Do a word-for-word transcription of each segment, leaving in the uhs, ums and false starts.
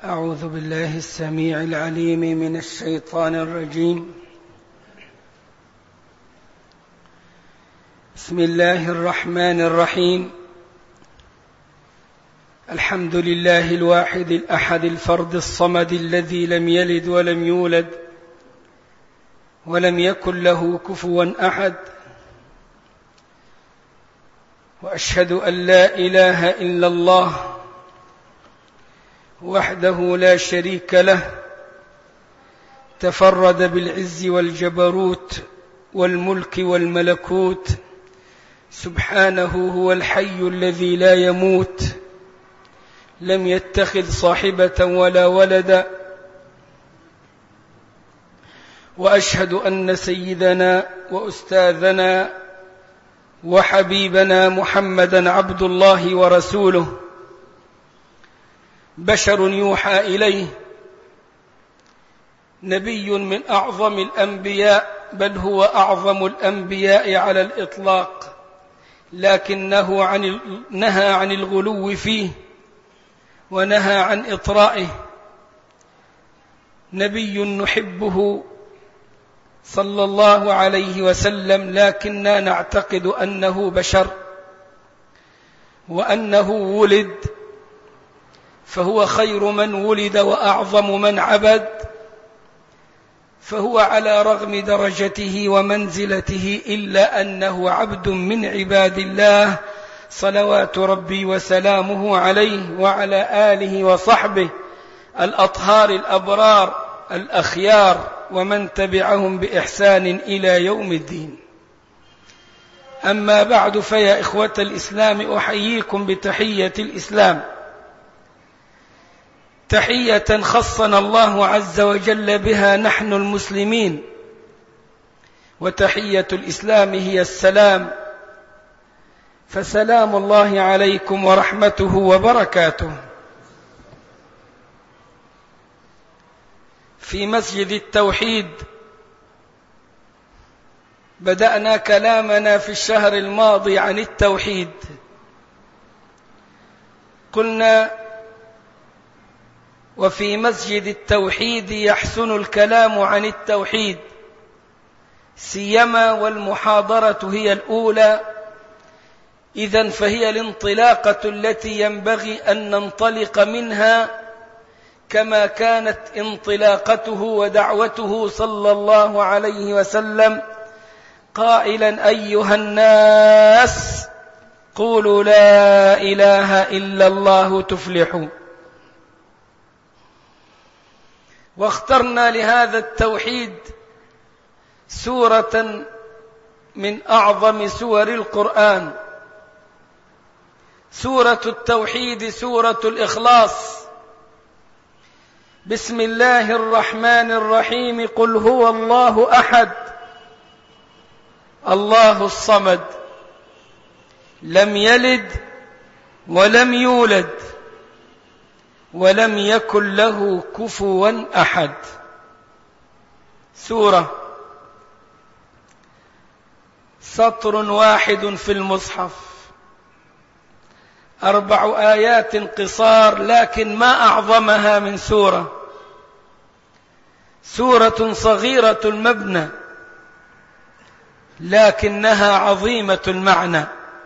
أعوذ بالله السميع العليم من الشيطان الرجيم. بسم الله الرحمن الرحيم. الحمد لله الواحد الأحد الفرد الصمد الذي لم يلد ولم يولد ولم يكن له كفوا أحد، وأشهد أن لا إله إلا الله وحده لا شريك له، تفرد بالعز والجبروت والملك والملكوت، سبحانه هو الحي الذي لا يموت، لم يتخذ صاحبة ولا ولدا. وأشهد أن سيدنا وأستاذنا وحبيبنا محمدا عبد الله ورسوله، بشر يوحى إليه، نبي من أعظم الأنبياء، بل هو أعظم الأنبياء على الإطلاق، لكنه عن نهى عن الغلو فيه ونهى عن إطرائه. نبي نحبه صلى الله عليه وسلم، لكننا نعتقد أنه بشر وأنه ولد، فهو خير من ولد وأعظم من عبد، فهو على رغم درجته ومنزلته إلا أنه عبد من عباد الله، صلوات ربي وسلامه عليه وعلى آله وصحبه الأطهار الأبرار الأخيار ومن تبعهم بإحسان إلى يوم الدين. أما بعد، فيا إخوة الإسلام، أحييكم بتحية الإسلام، تحية خصنا الله عز وجل بها نحن المسلمين، وتحية الإسلام هي السلام، فسلام الله عليكم ورحمته وبركاته. في مسجد التوحيد بدأنا كلامنا في الشهر الماضي عن التوحيد. قلنا: وفي مسجد التوحيد يحسن الكلام عن التوحيد، سيما والمحاضرة هي الأولى، إذن فهي الانطلاقة التي ينبغي أن ننطلق منها كما كانت انطلاقته ودعوته صلى الله عليه وسلم، قائلا: أيها الناس قولوا لا إله إلا الله تفلحوا. واخترنا لهذا التوحيد سورة من أعظم سور القرآن، سورة التوحيد، سورة الإخلاص. بسم الله الرحمن الرحيم. قل هو الله أحد الله الصمد، لم يلد ولم يولد ولم يكن له كفوا أحد. سورة سطر واحد في المصحف، أربع آيات قصار، لكن ما أعظمها من سورة. سورة صغيرة المبنى لكنها عظيمة المعنى،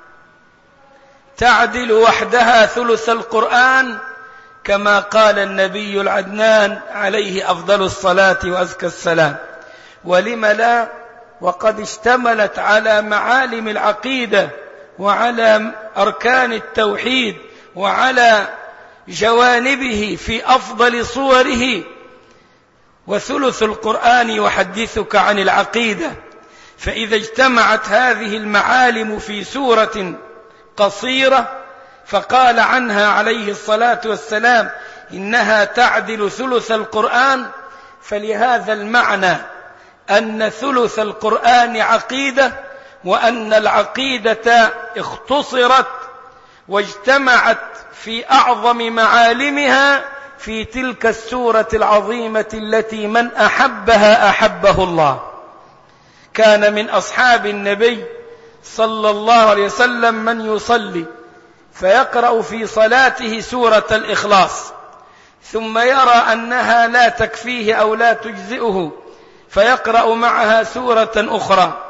تعدل وحدها ثلث القرآن، كما قال النبي العدنان عليه أفضل الصلاة وأزكى السلام. ولم لا، وقد اشتملت على معالم العقيدة وعلى أركان التوحيد وعلى جوانبه في أفضل صوره. وثلث القرآن يحدثك عن العقيدة، فإذا اجتمعت هذه المعالم في سورة قصيرة، فقال عنها عليه الصلاة والسلام إنها تعدل ثلث القرآن، فلهذا المعنى أن ثلث القرآن عقيدة، وأن العقيدة اختصرت واجتمعت في أعظم معالمها في تلك السورة العظيمة التي من أحبها أحبه الله. كان من أصحاب النبي صلى الله عليه وسلم من يصلي فيقرأ في صلاته سورة الإخلاص، ثم يرى أنها لا تكفيه أو لا تجزئه فيقرأ معها سورة أخرى،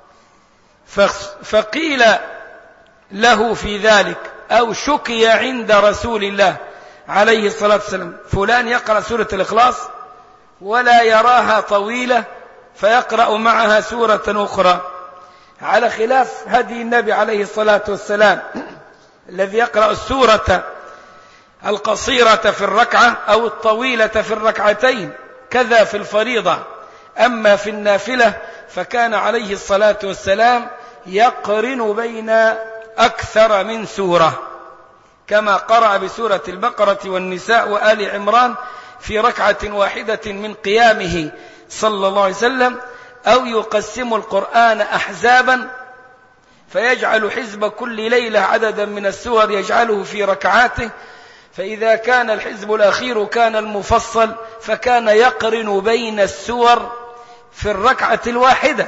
فقيل له في ذلك أو شكي عند رسول الله عليه الصلاة والسلام: فلان يقرأ سورة الإخلاص ولا يراها طويلة فيقرأ معها سورة أخرى، على خلاف هدي النبي عليه الصلاة والسلام الذي يقرأ السورة القصيرة في الركعة أو الطويلة في الركعتين، كذا في الفريضة. أما في النافلة فكان عليه الصلاة والسلام يقرن بين أكثر من سورة، كما قرأ بسورة البقرة والنساء وآل عمران في ركعة واحدة من قيامه صلى الله عليه وسلم، أو يقسم القرآن أحزابا فيجعل حزب كل ليلة عددا من السور يجعله في ركعاته، فإذا كان الحزب الأخير كان المفصل فكان يقرن بين السور في الركعة الواحدة.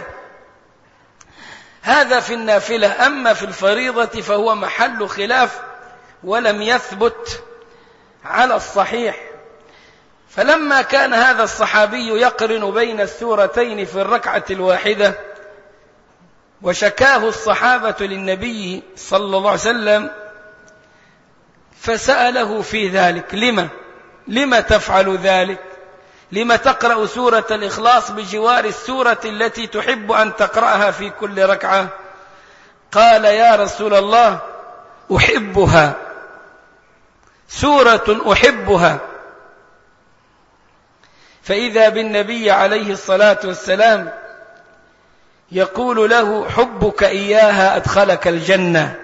هذا في النافلة. أما في الفريضة فهو محل خلاف ولم يثبت على الصحيح. فلما كان هذا الصحابي يقرن بين السورتين في الركعة الواحدة وشكاه الصحابة للنبي صلى الله عليه وسلم فسأله في ذلك: لما لما تفعل ذلك؟ لما تقرأ سورة الإخلاص بجوار السورة التي تحب أن تقرأها في كل ركعة؟ قال: يا رسول الله أحبها، سورة أحبها. فإذا بالنبي عليه الصلاة والسلام يقول له: حبك إياها أدخلك الجنة،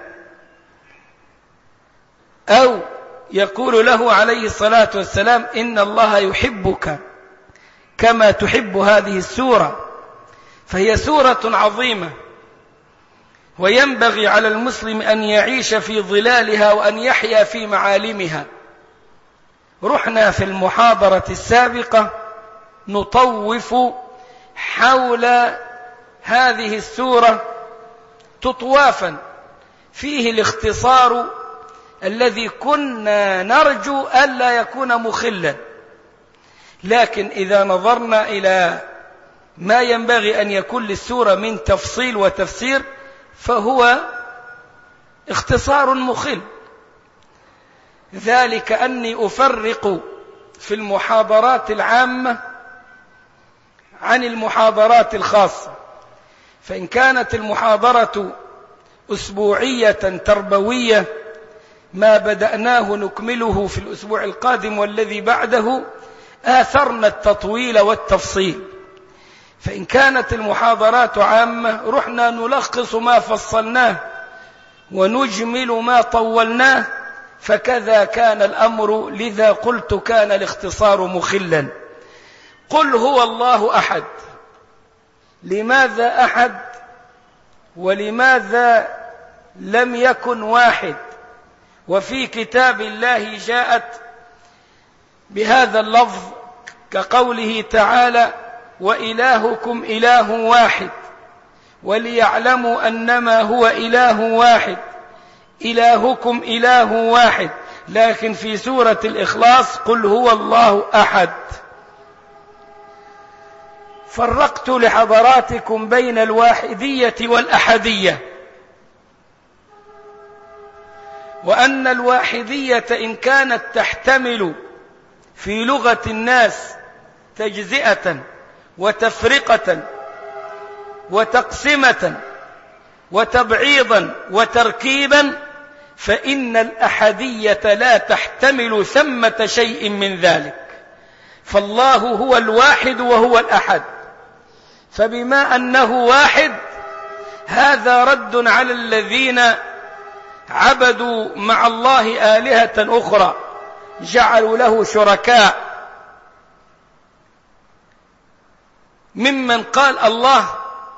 أو يقول له عليه الصلاة والسلام: إن الله يحبك كما تحب هذه السورة. فهي سورة عظيمة، وينبغي على المسلم أن يعيش في ظلالها وأن يحيا في معالمها. رحنا في المحاضرة السابقة نطوف حول هذه السورة تطوافا فيه الاختصار الذي كنا نرجو ألا يكون مخلا، لكن إذا نظرنا إلى ما ينبغي أن يكون للسورة من تفصيل وتفسير فهو اختصار مخل. ذلك أني أفرق في المحاضرات العامة عن المحاضرات الخاصة، فإن كانت المحاضرة أسبوعية تربوية ما بدأناه نكمله في الأسبوع القادم والذي بعده آثرنا التطويل والتفصيل. فإن كانت المحاضرات عامة رحنا نلخص ما فصلناه ونجمل ما طولناه، فكذا كان الأمر، لذا قلت كان الاختصار مخلا. قل هو الله أحد. لماذا أحد ولماذا لم يكن واحد؟ وفي كتاب الله جاءت بهذا اللفظ كقوله تعالى: وإلهكم إله واحد وليعلموا أنما هو إله واحد، إلهكم إله واحد. لكن في سورة الإخلاص قل هو الله أحد. فرقت لحضراتكم بين الواحدية والأحدية، وأن الواحدية إن كانت تحتمل في لغة الناس تجزئة وتفرقة وتقسمة وتبعيضا وتركيبا، فإن الأحدية لا تحتمل ثمة شيء من ذلك. فالله هو الواحد وهو الأحد، فبما أنه واحد هذا رد على الذين عبدوا مع الله آلهة أخرى جعلوا له شركاء، ممن قال الله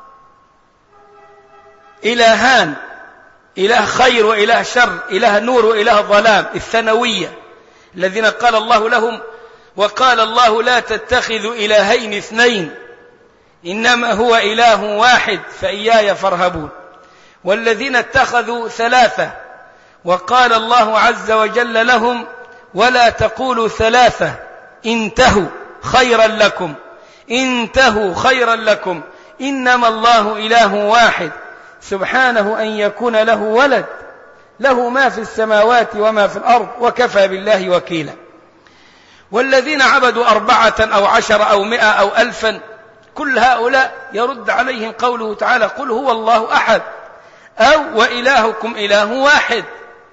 إلهان، إله خير وإله شر، إله نور وإله ظلام، الثانوية الذين قال الله لهم: وقال الله لا تتخذوا إلهين اثنين إنما هو إله واحد فإياي فارهبون. والذين اتخذوا ثلاثة، وقال الله عز وجل لهم: ولا تقولوا ثلاثة انتهوا خيرا لكم، انتهوا خيرا لكم، إنما الله إله واحد سبحانه أن يكون له ولد، له ما في السماوات وما في الأرض وكفى بالله وكيلا. والذين عبدوا أربعة أو عشر أو مئة أو ألفا، كل هؤلاء يرد عليهم قوله تعالى قل هو الله أحد أو وإلهكم إله واحد.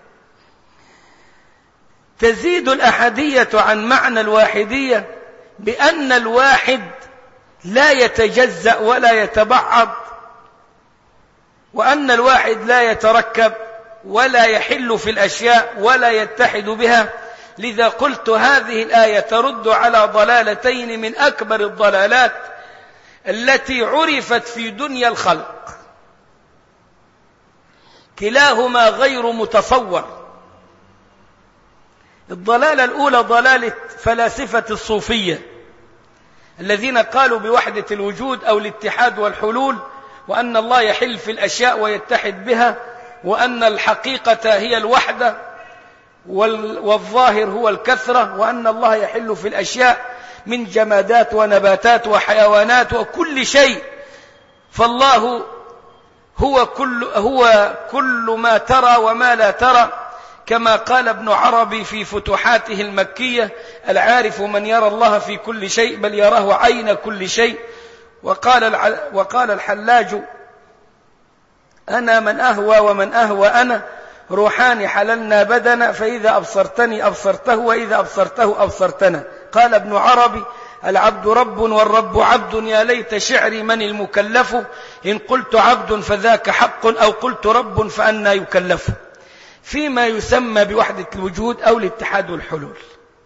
تزيد الأحدية عن معنى الواحدية بأن الواحد لا يتجزأ ولا يتبعض، وأن الواحد لا يتركب ولا يحل في الأشياء ولا يتحد بها. لذا قلت هذه الآية ترد على ضلالتين من أكبر الضلالات التي عرفت في دنيا الخلق، كلاهما غير متصور. الضلالة الأولى ضلالة فلاسفة الصوفية الذين قالوا بوحدة الوجود أو الاتحاد والحلول، وأن الله يحل في الأشياء ويتحد بها، وأن الحقيقة هي الوحدة والظاهر هو الكثرة، وأن الله يحل في الأشياء من جمادات ونباتات وحيوانات وكل شيء، فالله هو كل, هو كل ما ترى وما لا ترى، كما قال ابن عربي في فتوحاته المكية العارف من يرى الله في كل شيء بل يراه عين كل شيء. وقال, وقال الحلاج أنا من أهوى ومن أهوى أنا، روحان حللنا بدنا، فإذا أبصرتني أبصرته وإذا أبصرته أبصرتنا. قال ابن عربي العبد رب والرب عبد، يا ليت شعري من المكلف، إن قلت عبد فذاك حق أو قلت رب فأنا يكلف، فيما يسمى بوحدة الوجود أو الاتحاد والحلول.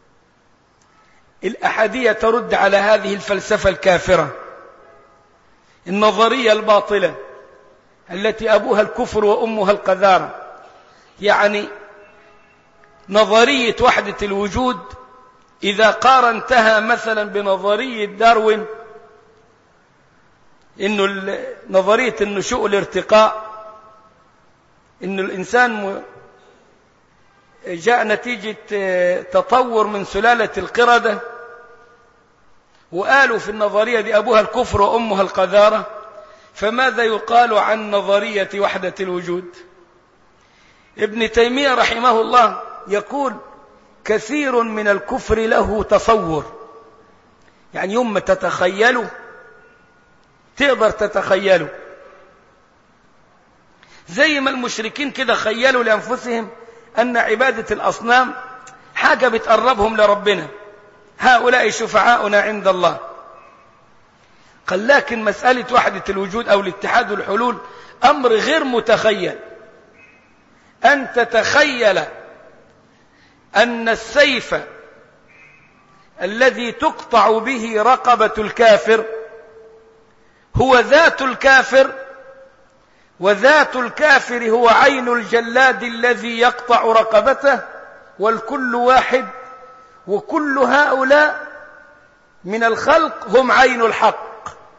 الأحدية ترد على هذه الفلسفة الكافرة النظرية الباطلة التي أبوها الكفر وأمها القذارة، يعني نظرية وحدة الوجود إذا قارنتها مثلا بنظرية داروين، إنه نظرية النشوء والارتقاء، إنه الإنسان جاء نتيجة تطور من سلالة القردة، وقالوا في النظرية دي أبوها الكفر وأمها القذارة، فماذا يقال عن نظرية وحدة الوجود؟ ابن تيمية رحمه الله يقول كثير من الكفر له تصور، يعني يوم تتخيله تقدر تتخيله، زي ما المشركين كده خيلوا لأنفسهم أن عبادة الأصنام حاجة بتقربهم لربنا، هؤلاء شفعاؤنا عند الله. قال لكن مسألة وحدة الوجود أو الاتحاد والحلول أمر غير متخيل. أن تتخيل أن السيف الذي تقطع به رقبة الكافر هو ذات الكافر، وذات الكافر هو عين الجلاد الذي يقطع رقبته، والكل واحد، وكل هؤلاء من الخلق هم عين الحق،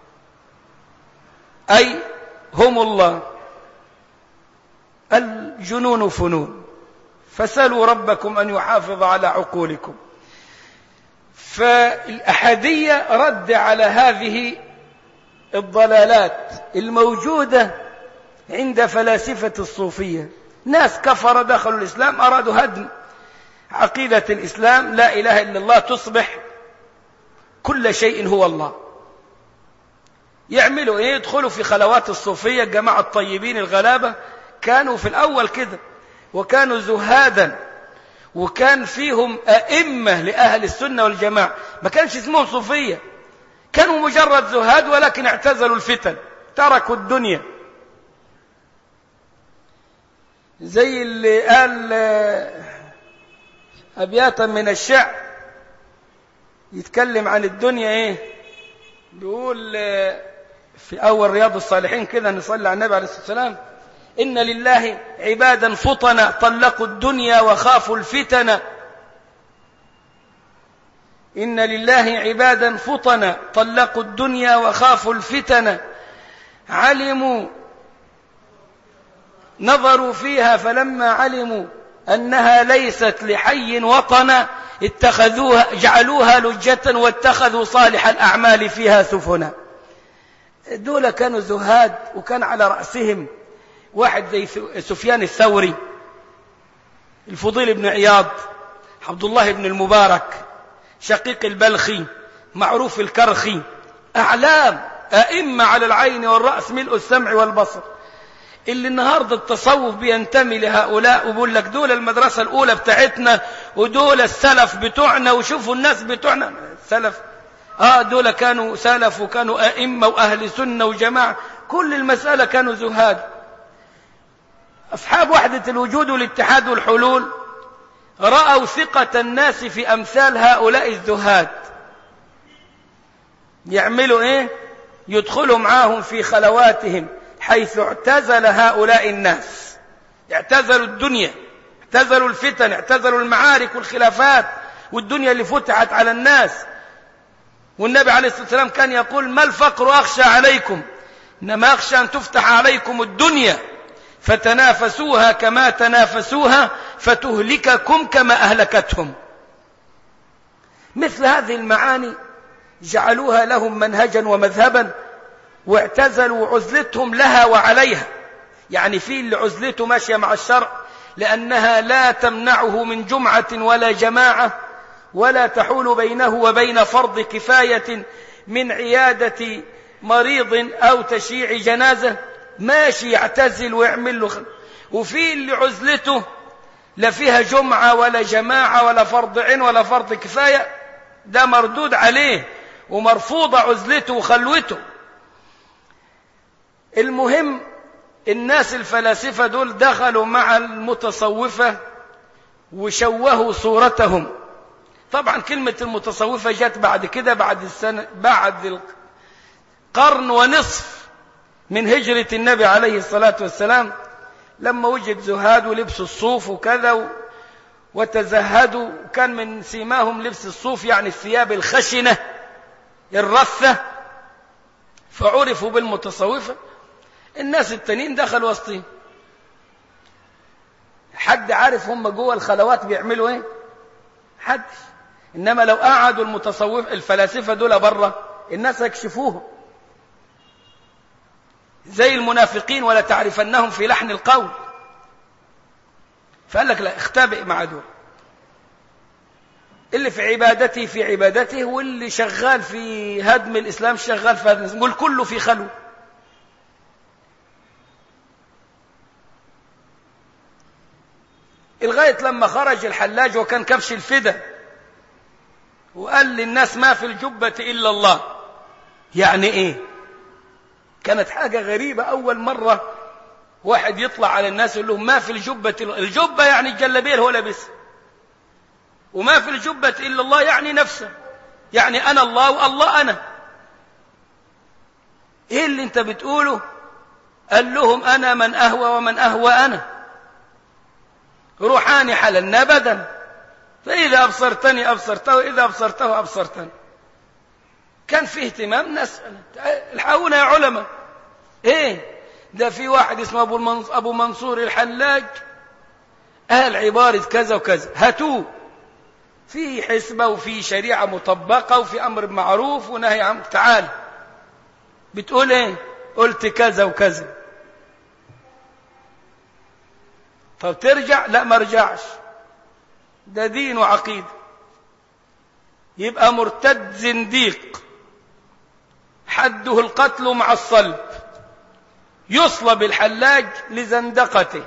أي هم الله. الجنون فنون، فسألوا ربكم أن يحافظ على عقولكم. فالأحدية رد على هذه الضلالات الموجودة عند فلاسفة الصوفية. ناس كفر دخلوا الإسلام، أرادوا هدم عقيدة الإسلام، لا إله إلا الله، تصبح كل شيء هو الله. يعملوا إيه؟ يدخلوا في خلوات الصوفية. الجماعة الطيبين الغلابة كانوا في الأول كده، وكانوا زهادا، وكان فيهم أئمة لأهل السنة والجماعة، ما كانش اسمهم صوفية، كانوا مجرد زهاد، ولكن اعتزلوا الفتن، تركوا الدنيا. زي اللي قال أبياتا من الشعر يتكلم عن الدنيا ايه، بيقول في أول رياض الصالحين كده، نصلي على النبي عليه الصلاة والسلام: إن لله عبادا فطنا طلقوا الدنيا وخافوا الفتن. إن لله عبادا فطنا طلقوا الدنيا وخافوا الفتن، علموا نظروا فيها فلما علموا أنها ليست لحي وطنا اتخذوها جعلوها لجة واتخذوا صالح الأعمال فيها سفنا. دول كانوا زهاد، وكان على رأسهم واحد زي سفيان الثوري، الفضيل بن عياض، عبد الله بن المبارك، شقيق البلخي، معروف الكرخي، أعلام أئمة على العين والرأس ملء السمع والبصر، اللي النهاردة التصوف بينتمي لهؤلاء وبقول لك دول المدرسة الأولى بتاعتنا ودول السلف بتوعنا، وشوفوا الناس بتوعنا السلف، آه دول كانوا سلف وكانوا أئمة وأهل سنة وجماعة، كل المسألة كانوا زهاد. أصحاب وحدة الوجود والاتحاد والحلول رأوا ثقة الناس في أمثال هؤلاء الزهاد. يعملوا إيه؟ يدخلوا معاهم في خلواتهم حيث اعتزل هؤلاء الناس، اعتزلوا الدنيا، اعتزلوا الفتن، اعتزلوا المعارك والخلافات والدنيا اللي فتحت على الناس. والنبي عليه الصلاة والسلام كان يقول: ما الفقر أخشى عليكم، إنما أخشى أن تفتح عليكم الدنيا فتنافسوها كما تنافسوها فتهلككم كما أهلكتهم. مثل هذه المعاني جعلوها لهم منهجا ومذهبا، واعتزلوا عزلتهم لها وعليها. يعني في اللي عزلته ماشية مع الشرع لأنها لا تمنعه من جمعة ولا جماعة، ولا تحول بينه وبين فرض كفاية من عيادة مريض أو تشييع جنازة، ماشي يعتزل ويعمل له خل... وفي اللي عزلته لا فيها جمعة ولا جماعة ولا فرض عين ولا فرض كفاية، ده مردود عليه ومرفوضة عزلته وخلوته. المهم الناس الفلاسفة دول دخلوا مع المتصوفة وشوهوا صورتهم. طبعا كلمة المتصوفة جت بعد كده، بعد السنة بعد القرن ونصف من هجرة النبي عليه الصلاة والسلام، لما وجد زهاد ولبسوا الصوف وكذا وتزهدوا، وكان من سيماهم لبس الصوف يعني الثياب الخشنة الرثة، فعرفوا بالمتصوفة. الناس التانيين دخلوا وسطهم. حد عارف هم جوه الخلوات بيعملوا ايه؟ حدش. انما لو قعدوا المتصوف الفلاسفة دول بره الناس يكشفوهم زي المنافقين، ولا تعرفنهم في لحن القول. فقال لك لا، اختبئ مع دول، اللي في عبادته في عبادته، واللي شغال في هدم الإسلام شغال في هدم الإسلام، والكل في خلو. لغاية لما خرج الحلاج وكان كبش الفدا وقال للناس: ما في الجبة إلا الله. يعني إيه؟ كانت حاجة غريبة. أول مرة واحد يطلع على الناس يقول لهم: ما في الجبة إلا الله. الجبة يعني الجلابية اللي هو لابسها، وما في الجبة إلا الله يعني نفسه، يعني أنا الله والله أنا. إيه اللي أنت بتقوله؟ قال لهم: أنا من أهوى ومن أهوى أنا، روحاني حللنا بدن، فإذا أبصرتني أبصرته وإذا أبصرته أبصرتني. كان فيه اهتمام. نسأل الحقونا يا علماء، إيه ده؟ في واحد اسمه أبو منصور الحلاج قال عبارة كذا وكذا، هاتوه. في حسبة وفي شريعة مطبقة وفي أمر معروف ونهي عن، تعال بتقول إيه؟ قلت كذا وكذا. طب ترجع؟ لا ما رجعش، ده دين وعقيدة. يبقى مرتد زنديق، حده القتل مع الصلب، يصلب الحلاج لزندقته.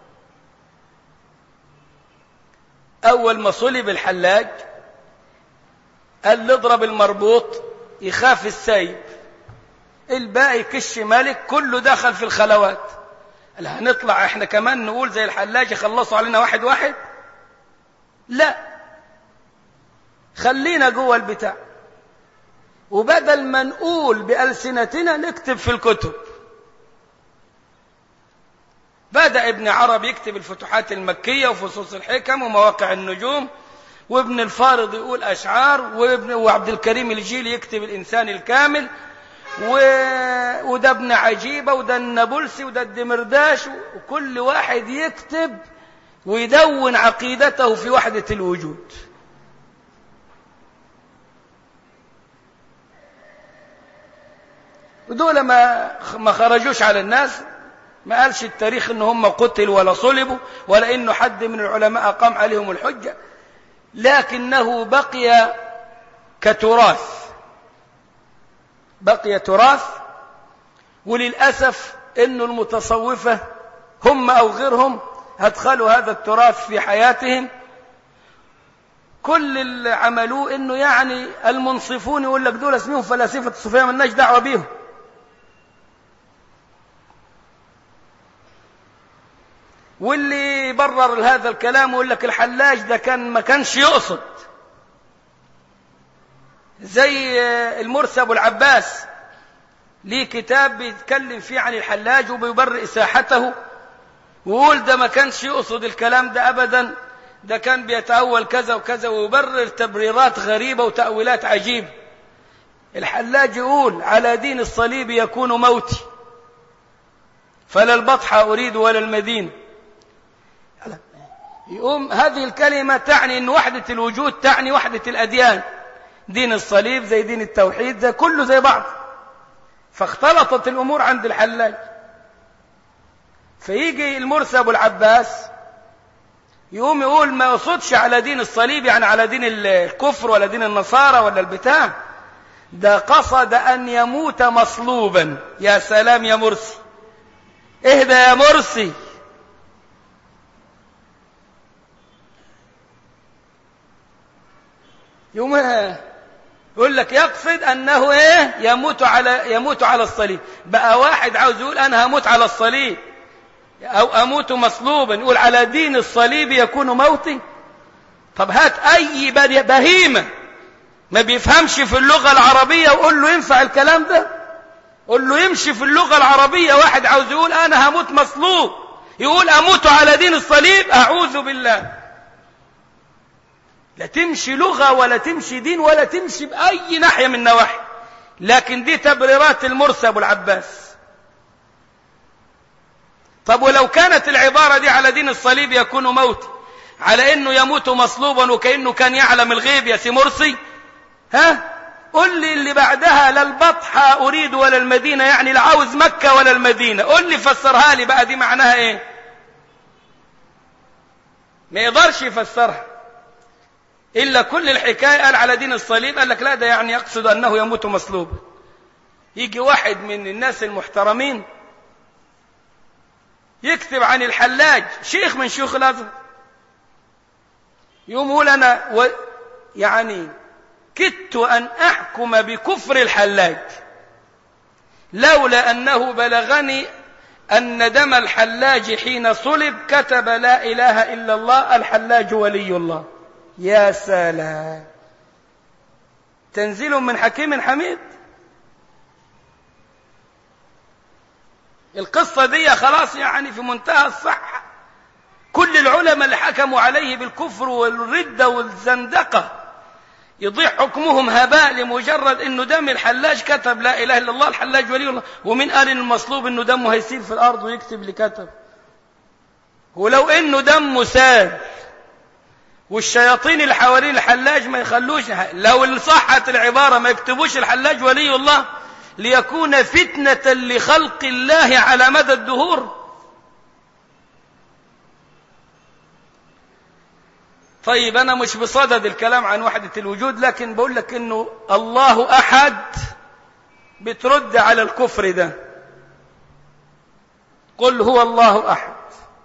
أول ما صلب الحلاج قال اضرب المربوط يخاف السايب، الباقي كش مالك كله دخل في الخلوات. قال هنطلع احنا كمان نقول زي الحلاج يخلصوا علينا واحد واحد؟ لا، خلينا جوه البتاع، وبدل ما نقول بألسنتنا نكتب في الكتب. بدأ ابن عربي يكتب الفتوحات المكية وفصوص الحكم ومواقع النجوم، وابن الفارض يقول أشعار، وابن وعبد الكريم الجيلي يكتب الإنسان الكامل، و... وده ابن عجيبة وده النابلسي وده الدمرداش، وكل واحد يكتب ويدون عقيدته في وحدة الوجود. ودول ما ما خرجوش على الناس، ما قالش التاريخ ان هم قتلوا ولا صلبوا ولا انه حد من العلماء قام عليهم الحجة، لكنه بقي كتراث، بقي تراث. وللأسف انه المتصوفة هم او غيرهم ادخلوا هذا التراث في حياتهم. كل اللي عملوه انه يعني المنصفون يقول لك دول اسمهم فلاسفة الصوفية مالناش دعوة بيهم. واللي برر هذا الكلام ويقول لك الحلاج ده كان ما كانش يقصد، زي المرسي أبو العباس ليه كتاب بيتكلم فيه عن الحلاج وبيبرئ ساحته، ويقول ده ما كانش يقصد الكلام ده أبدا، ده كان بيتأول كذا وكذا، ويبرر تبريرات غريبة وتأويلات عجيبة. الحلاج يقول على دين الصليب يكون موتي، فلا البطحة أريد ولا المدينة. يقوم هذه الكلمة تعني أن وحدة الوجود تعني وحدة الأديان، دين الصليب زي دين التوحيد، زي كله زي بعض. فاختلطت الأمور عند الحلاج. فيجي المرسي أبو العباس يقوم يقول ما يقصدش على دين الصليب يعني على دين الكفر ولا دين النصارى ولا البتاع، ده قصد أن يموت مصلوبا. يا سلام يا مرسي، اهدى يا مرسي. يوم يقول لك يقصد أنه إيه يموت على يموت على الصليب. بقى واحد عاوز يقول أنا هموت على الصليب أو أموت مصلوبا يقول على دين الصليب يكون موتي. طب هات أي بهيمة ما بيفهمش في اللغة العربية وقول له ينفع الكلام ده؟ قول له يمشي في اللغة العربية واحد عاوز يقول أنا هموت مصلوب يقول أموت على دين الصليب؟ أعوذ بالله. لا تمشي لغة ولا تمشي دين ولا تمشي بأي ناحية من النواحي. لكن دي تبريرات المرسي أبو العباس. طب ولو كانت العبارة دي على دين الصليب يكون موت، على انه يموت مصلوبا وكأنه كان يعلم الغيب يا سي مرسي، ها قل لي اللي بعدها لا البطحة أريد ولا المدينة، يعني لا عاوز مكة ولا المدينة. قل لي فسرها لي بقى، دي معناها ايه؟ ما يقدرش يفسرها إلا كل الحكاية قال على دين الصليب، قال لك لا ده يعني يقصد أنه يموت مصلوبا. يجي واحد من الناس المحترمين يكتب عن الحلاج شيخ من شيوخ الأزهر، يقوم يقول أنا و... يعني كدت أن أحكم بكفر الحلاج لولا أنه بلغني أن دم الحلاج حين صلب كتب لا إله إلا الله الحلاج ولي الله. يا سلام، تنزيل من حكيم حميد. القصة دي خلاص يعني في منتهى الصحة. كل العلماء اللي حكموا عليه بالكفر والردة والزندقة يضيع حكمهم هباء لمجرد انه دم الحلاج كتب لا اله الا الله الحلاج ولي الله. ومن قال ان المصلوب انه دمه هيسيل في الارض ويكتب اللي كتب؟ ولو انه دمه سال والشياطين اللي حوالين الحلاج ما يخلوش، لو صحت العبارة ما يكتبوش الحلاج ولي الله ليكون فتنة لخلق الله على مدى الدهور. طيب أنا مش بصدد الكلام عن وحدة الوجود، لكن بقول لك إنه الله أحد بترد على الكفر ده. قل هو الله أحد.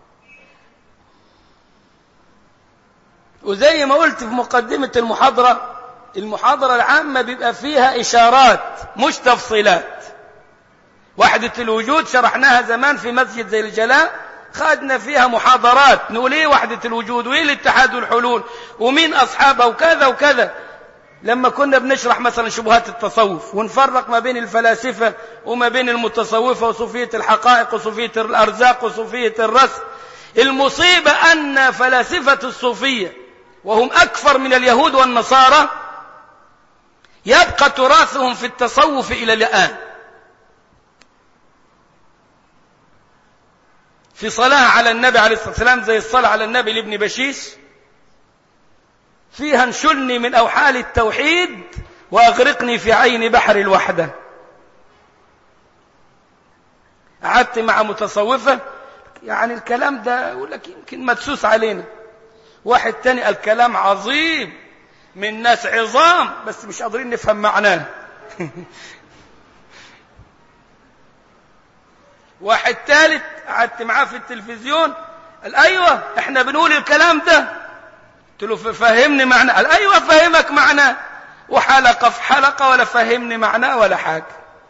وزي ما قلت في مقدمة المحاضرة، المحاضرة العامة بيبقى فيها إشارات مش تفصيلات. وحدة الوجود شرحناها زمان في مسجد زي الجلاء، خدنا فيها محاضرات نقول ايه وحدة الوجود وايه الاتحاد والحلول ومين أصحابها وكذا وكذا. لما كنا بنشرح مثلا شبهات التصوف ونفرق ما بين الفلاسفة وما بين المتصوفة وصوفية الحقائق وصوفية الأرزاق وصوفية الرسم. المصيبة أن فلاسفة الصوفية وهم أكثر من اليهود والنصارى يبقى تراثهم في التصوف إلى الآن. في صلاة على النبي عليه الصلاة والسلام زي الصلاة على النبي لابن بشيش فيها انشلني من أوحال التوحيد وأغرقني في عين بحر الوحدة. قعدت مع متصوفة يعني الكلام ده يقول لك يمكن مدسوس علينا، واحد تاني الكلام عظيم من ناس عظام بس مش قادرين نفهم معناه واحد ثالث قعدت معاه في التلفزيون قال ايوه احنا بنقول الكلام ده، قلت له فهمني معناه، قال ايوه فهمك معناه، وحلقه في حلقه ولا فهمني معناه ولا حاجه.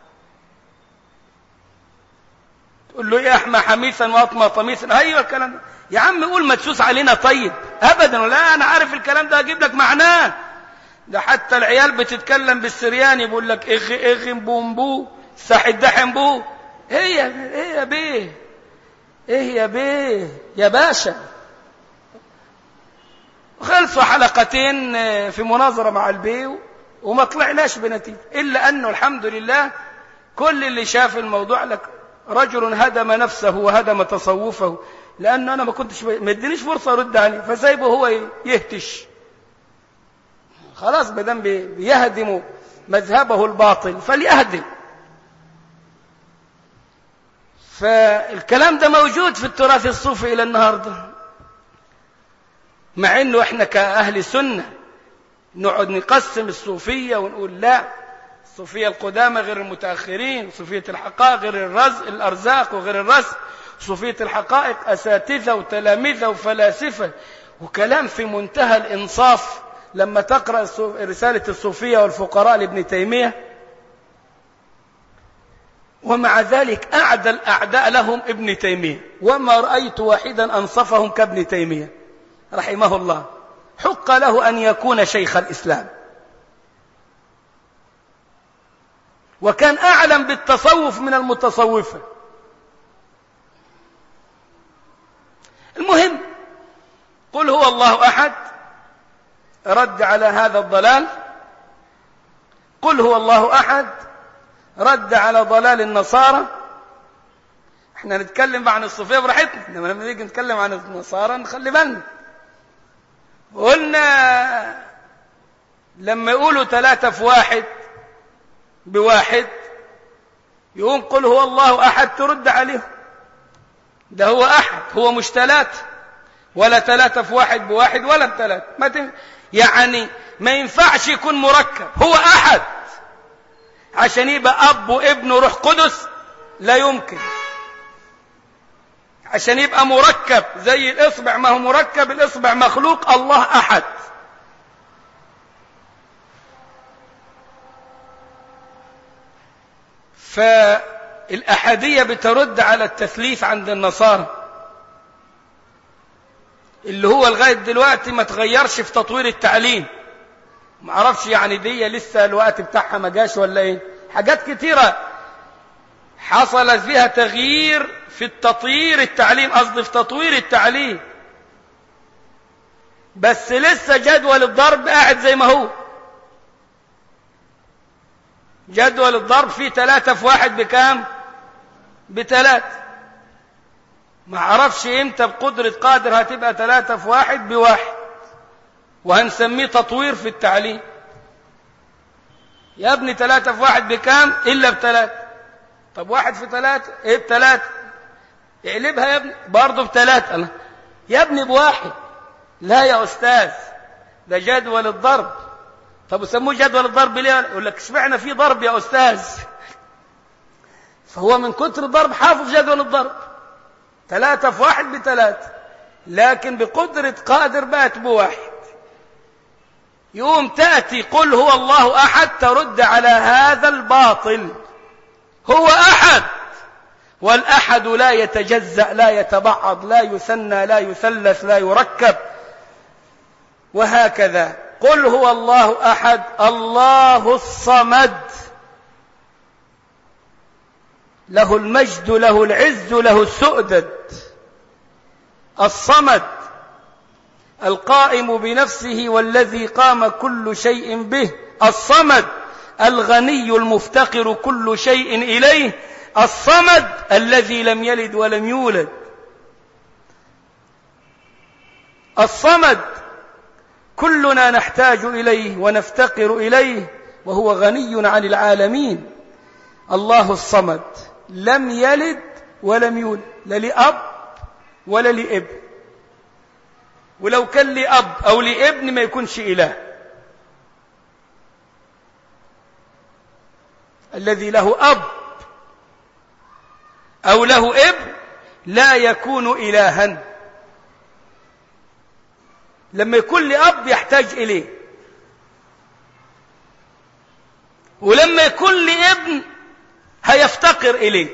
تقول له يا احمى حميثا واطمى طميثا، ايوه الكلام ده يا عم قول مدسوس علينا طيب ابدا، ولا انا عارف الكلام ده اجيب لك معناه. ده حتى العيال بتتكلم بالسرياني بيقول لك اغي اغي بومبو ساحد دحم بو، ايه ايه يا بيه ايه يا بيه يا باشا. خلصوا حلقتين في مناظرة مع البيه وما طلعناش بنتيجة، إلا أنه الحمد لله كل اللي شاف الموضوع لك رجل هدم نفسه وهدم تصوفه، لأنه أنا ما كنتش ما ادينيش فرصة أرد عليه فسايبه هو يهتش خلاص، بدم بيهدم مذهبه الباطل فليهدم. فالكلام ده موجود في التراث الصوفي إلى النهاردة، مع أنه إحنا كأهل سنة نقعد نقسم الصوفية ونقول لا، الصوفية القدامى غير المتأخرين، صوفية الحقائق غير الرزق الأرزاق وغير الرزق، صوفية الحقائق أساتذة وتلامذة وفلاسفة، وكلام في منتهى الإنصاف. لما تقرأ رسالة الصوفية والفقراء لابن تيمية، ومع ذلك أعدى الأعداء لهم ابن تيمية، وما رأيت واحدا أنصفهم كابن تيمية رحمه الله، حق له أن يكون شيخ الإسلام، وكان أعلم بالتصوف من المتصوفة. المهم قل هو الله أحد رد على هذا الضلال، قل هو الله أحد رد على ضلال النصارى. احنا نتكلم عن الصوفية براحتنا، لما نيجي نتكلم عن النصارى نخلي بالنا. قلنا لما يقولوا ثلاثة في واحد بواحد يقوم قل هو الله أحد ترد عليهم، ده هو أحد، هو مش ثلاثة ولا ثلاثة في واحد بواحد ولا بثلاثة، ما تم... يعني ما ينفعش يكون مركب، هو أحد عشان يبقى أب وابن وروح قدس لا يمكن. عشان يبقى مركب زي الإصبع ما هو مركب، الإصبع مخلوق، الله أحد. فالأحدية بترد على التثليث عند النصارى اللي هو لغاية دلوقتي ما تغيرش في تطوير التعليم. ما عرفش يعني دي لسه الوقت بتاعها ما جاش ولا ايه. حاجات كتيرة حصل فيها تغيير في التطوير التعليم، قصدي في تطوير التعليم، بس لسه جدول الضرب قاعد زي ما هو. جدول الضرب فيه ثلاثة في واحد بكام؟ بثلاثة. ما عرفش امتى بقدرة قادر هتبقى ثلاثة في واحد بواحد، وهنسميه تطوير في التعليم. يا ابني ثلاثة في واحد بكام؟ إلا بثلاثة. طب واحد في ثلاثة ايه؟ بثلاثة. اقلبها يا ابني برضه بثلاثة. أنا يا ابني بواحد. لا يا أستاذ، ده جدول الضرب. طب وسموه جدول الضرب ليه؟ يقول لك اشمعنى في ضرب يا أستاذ؟ فهو من كتر الضرب حافظ جدول الضرب، ثلاثة في واحد بثلاثة، لكن بقدرة قادر بقت بواحد. يوم تأتي قل هو الله أحد ترد على هذا الباطل. هو أحد، والأحد لا يتجزأ، لا يتبعض، لا يثنى، لا يثلث، لا يركب، وهكذا. قل هو الله أحد، الله الصمد، له المجد، له العز، له السؤدد. الصمد القائم بنفسه والذي قام كل شيء به. الصمد الغني المفتقر كل شيء إليه. الصمد الذي لم يلد ولم يولد. الصمد كلنا نحتاج إليه ونفتقر إليه، وهو غني عن العالمين. الله الصمد لم يلد ولم يولد، لا لأب ولا لابن، ولو كان لأب أو لابن ما يكونش إله. الذي له أب أو له ابن لا يكون إلها. لما يكون لأب يحتاج إليه، ولما يكون لابن هيفتقر إليه.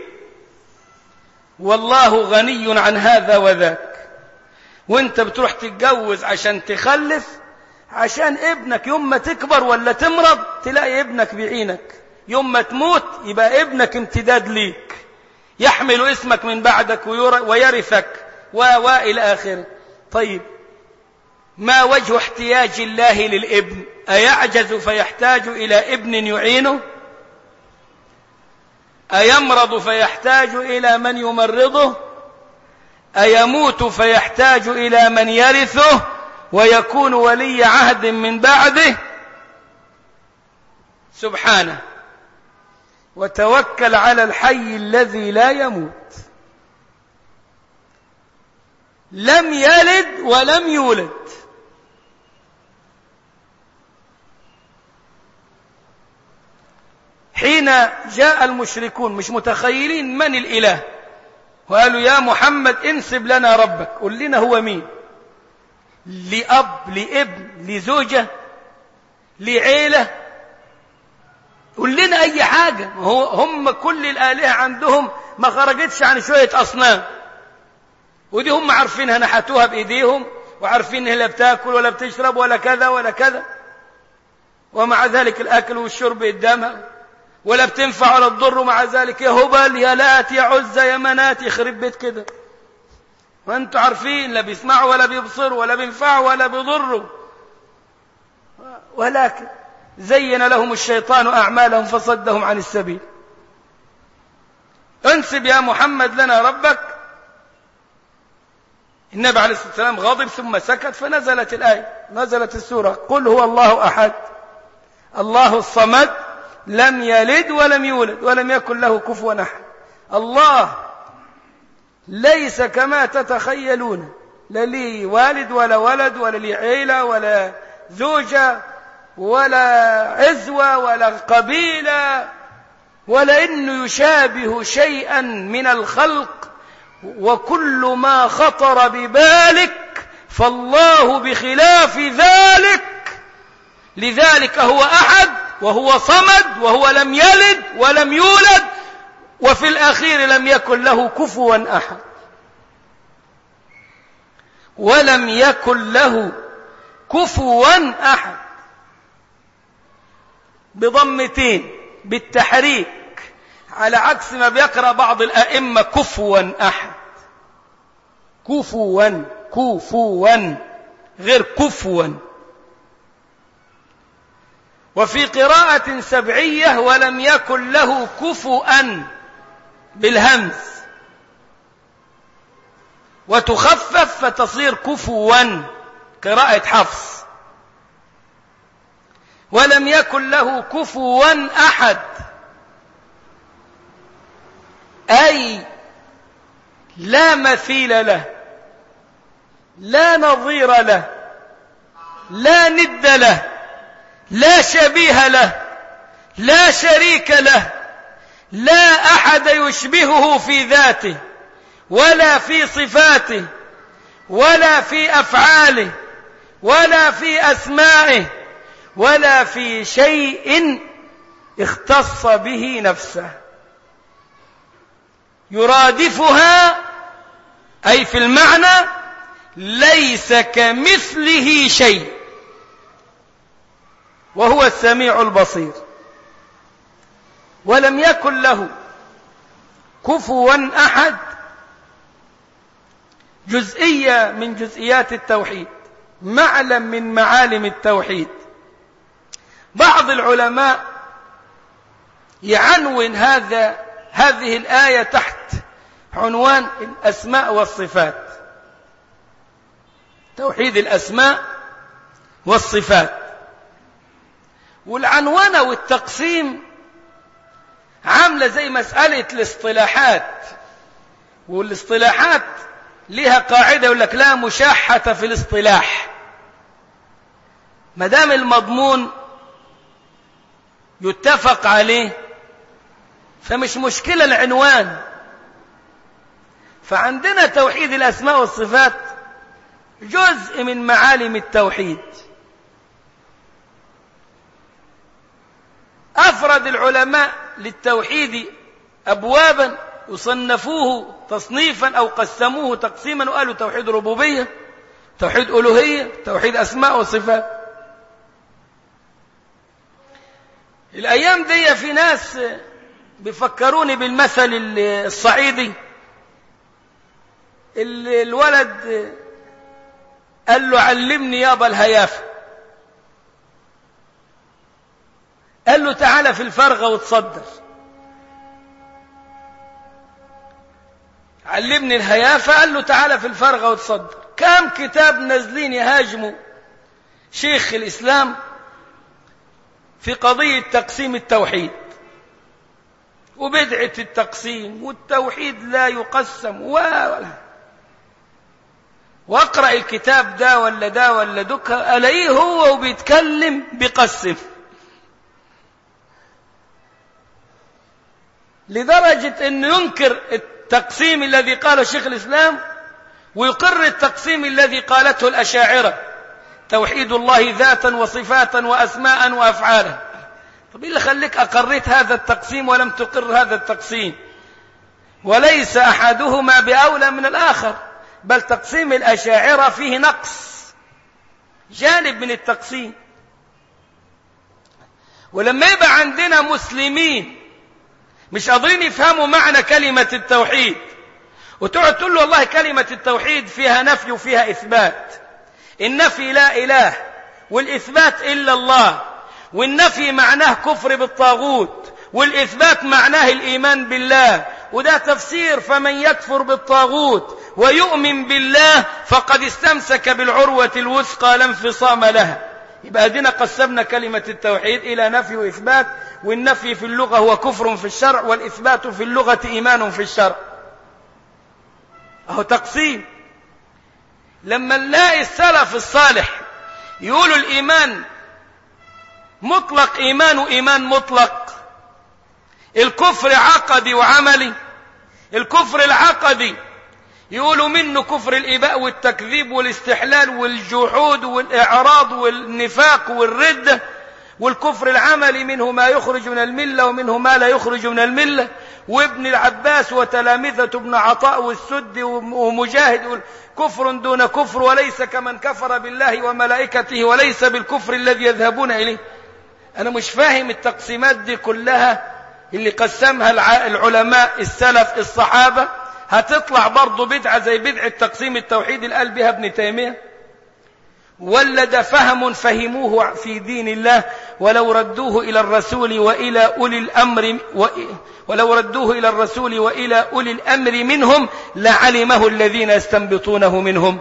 والله غني عن هذا وذاك. وانت بتروح تتجوز عشان تخلف، عشان ابنك يوم ما تكبر ولا تمرض تلاقي ابنك بعينك، يوم ما تموت يبقى ابنك امتداد ليك، يحمل اسمك من بعدك ويرثك وإلى آخره. طيب ما وجه احتياج الله للابن؟ أيعجز فيحتاج إلى ابن يعينه؟ أيمرض فيحتاج إلى من يمرضه؟ أيموت فيحتاج إلى من يرثه ويكون ولي عهد من بعده؟ سبحانه. وتوكل على الحي الذي لا يموت. لم يلد ولم يولد. حين جاء المشركون مش متخيلين من الإله، وقالوا يا محمد انسب لنا ربك، قل لنا هو مين؟ لأب، لابن، لزوجة، لعيلة، قل لنا أي حاجة. هم كل الآلهة عندهم ما خرجتش عن شوية أصنام، ودي هم عارفينها، نحتوها بإيديهم وعارفين إنها لا بتاكل ولا بتشرب ولا كذا ولا كذا، ومع ذلك الأكل والشرب قدامها، ولا بتنفع ولا تضر، ومع ذلك يا هبل يا لات يا عزة يا منات، يخرب بيت كده. وانتوا عارفين لا بيسمعوا ولا بيبصروا ولا بينفعوا ولا بيضروا، ولكن زين لهم الشيطان أعمالهم فصدهم عن السبيل. انسب يا محمد لنا ربك. النبي عليه الصلاة والسلام غضب ثم سكت، فنزلت الآية، نزلت السورة: قل هو الله أحد الله الصمد لم يلد ولم يولد ولم يكن له كفوا أحد. الله ليس كما تتخيلون، لا لي والد ولا ولد ولا لي عيلة ولا زوجة ولا عزوة ولا قبيلة، ولا إنه يشابه شيئا من الخلق. وكل ما خطر ببالك فالله بخلاف ذلك. لذلك هو أحد وهو صمد وهو لم يلد ولم يولد، وفي الأخير لم يكن له كفوا أحد. ولم يكن له كفوا أحد بضمتين بالتحريك، على عكس ما بيقرأ بعض الأئمة كفوا أحد. كفوا كفوا غير كفوا. وفي قراءة سبعية ولم يكن له كفوا بالهمز، وتخفف فتصير كفوا، قراءة حفص. ولم يكن له كفوا أحد، أي لا مثيل له، لا نظير له، لا ند له، لا شبيه له، لا شريك له، لا أحد يشبهه في ذاته ولا في صفاته ولا في أفعاله ولا في أسمائه ولا في شيء اختص به نفسه يرادفها، أي في المعنى ليس كمثله شيء وهو السميع البصير. ولم يكن له كفوا أحد جزئية من جزئيات التوحيد، معلم من معالم التوحيد. بعض العلماء يعنون هذا هذه الآية تحت عنوان الأسماء والصفات، توحيد الأسماء والصفات. والعنوانة والتقسيم عاملة زي مسألة الاصطلاحات، والاصطلاحات لها قاعدة يقول لك لا مشاحة في الاصطلاح، ما دام المضمون يتفق عليه فمش مشكلة العنوان. فعندنا توحيد الأسماء والصفات جزء من معالم التوحيد. أفرد العلماء للتوحيد أبوابا وصنفوه تصنيفا أو قسموه تقسيما وقالوا توحيد ربوبية، توحيد ألوهية، توحيد أسماء وصفات. الأيام دي في ناس بيفكروني بالمثل الصعيدي، الولد قال له علمني يابا الهيافة، قال له تعالى في الفرغة وتصدر. علمني الهيافة، قال له تعالى في الفرغة وتصدر. كام كتاب نازلين يهاجموا شيخ الإسلام في قضية تقسيم التوحيد وبدعة التقسيم، والتوحيد لا يقسم و... واقرأ الكتاب ده ولا ده ولا دكا ألاقيه هو وبيتكلم بقسم، لدرجة أنه ينكر التقسيم الذي قاله شيخ الإسلام ويقر التقسيم الذي قالته الأشاعرة، توحيد الله ذاتا وصفاتا وأسماء وأفعالا. طب إيه اللي خليك أقريت هذا التقسيم ولم تقر هذا التقسيم؟ وليس أحدهما بأولى من الآخر، بل تقسيم الأشاعرة فيه نقص جانب من التقسيم. ولما يبقى عندنا مسلمين مش قادرين يفهموا معنى كلمة التوحيد، وتقعد تقول له والله كلمة التوحيد فيها نفي وفيها إثبات، النفي لا إله والإثبات إلا الله، والنفي معناه كفر بالطاغوت والإثبات معناه الإيمان بالله، وده تفسير فمن يكفر بالطاغوت ويؤمن بالله فقد استمسك بالعروة الوثقى لا انفصام لها. يبقى دينا قسمنا كلمة التوحيد إلى نفي وإثبات، والنفي في اللغة هو كفر في الشرع، والإثبات في اللغة إيمان في الشرع. أهو تقسيم. لما نلاقي السلف الصالح يقولوا الإيمان مطلق إيمان وإيمان مطلق، الكفر عقدي وعملي. الكفر العقدي يقولوا منه كفر الإباء والتكذيب والاستحلال والجحود والإعراض والنفاق والردة، والكفر العملي منه ما يخرج من الملة ومنه ما لا يخرج من الملة. وابن العباس وتلامذة ابن عطاء والسد ومجاهد كفر دون كفر، وليس كمن كفر بالله وملائكته وليس بالكفر الذي يذهبون إليه. أنا مش فاهم التقسيمات دي كلها اللي قسمها العلماء السلف الصحابة، هتطلع برضو بدعة زي بدعة تقسيم التوحيد اللي قال بها ابن تيمية، ولا ده فهم فهموه في دين الله ولو ردوه إلى الرسول وإلى أولي الأمر ولو ردوه إلى الرسول وإلى أولي الأمر منهم لعلمه الذين يستنبطونه منهم.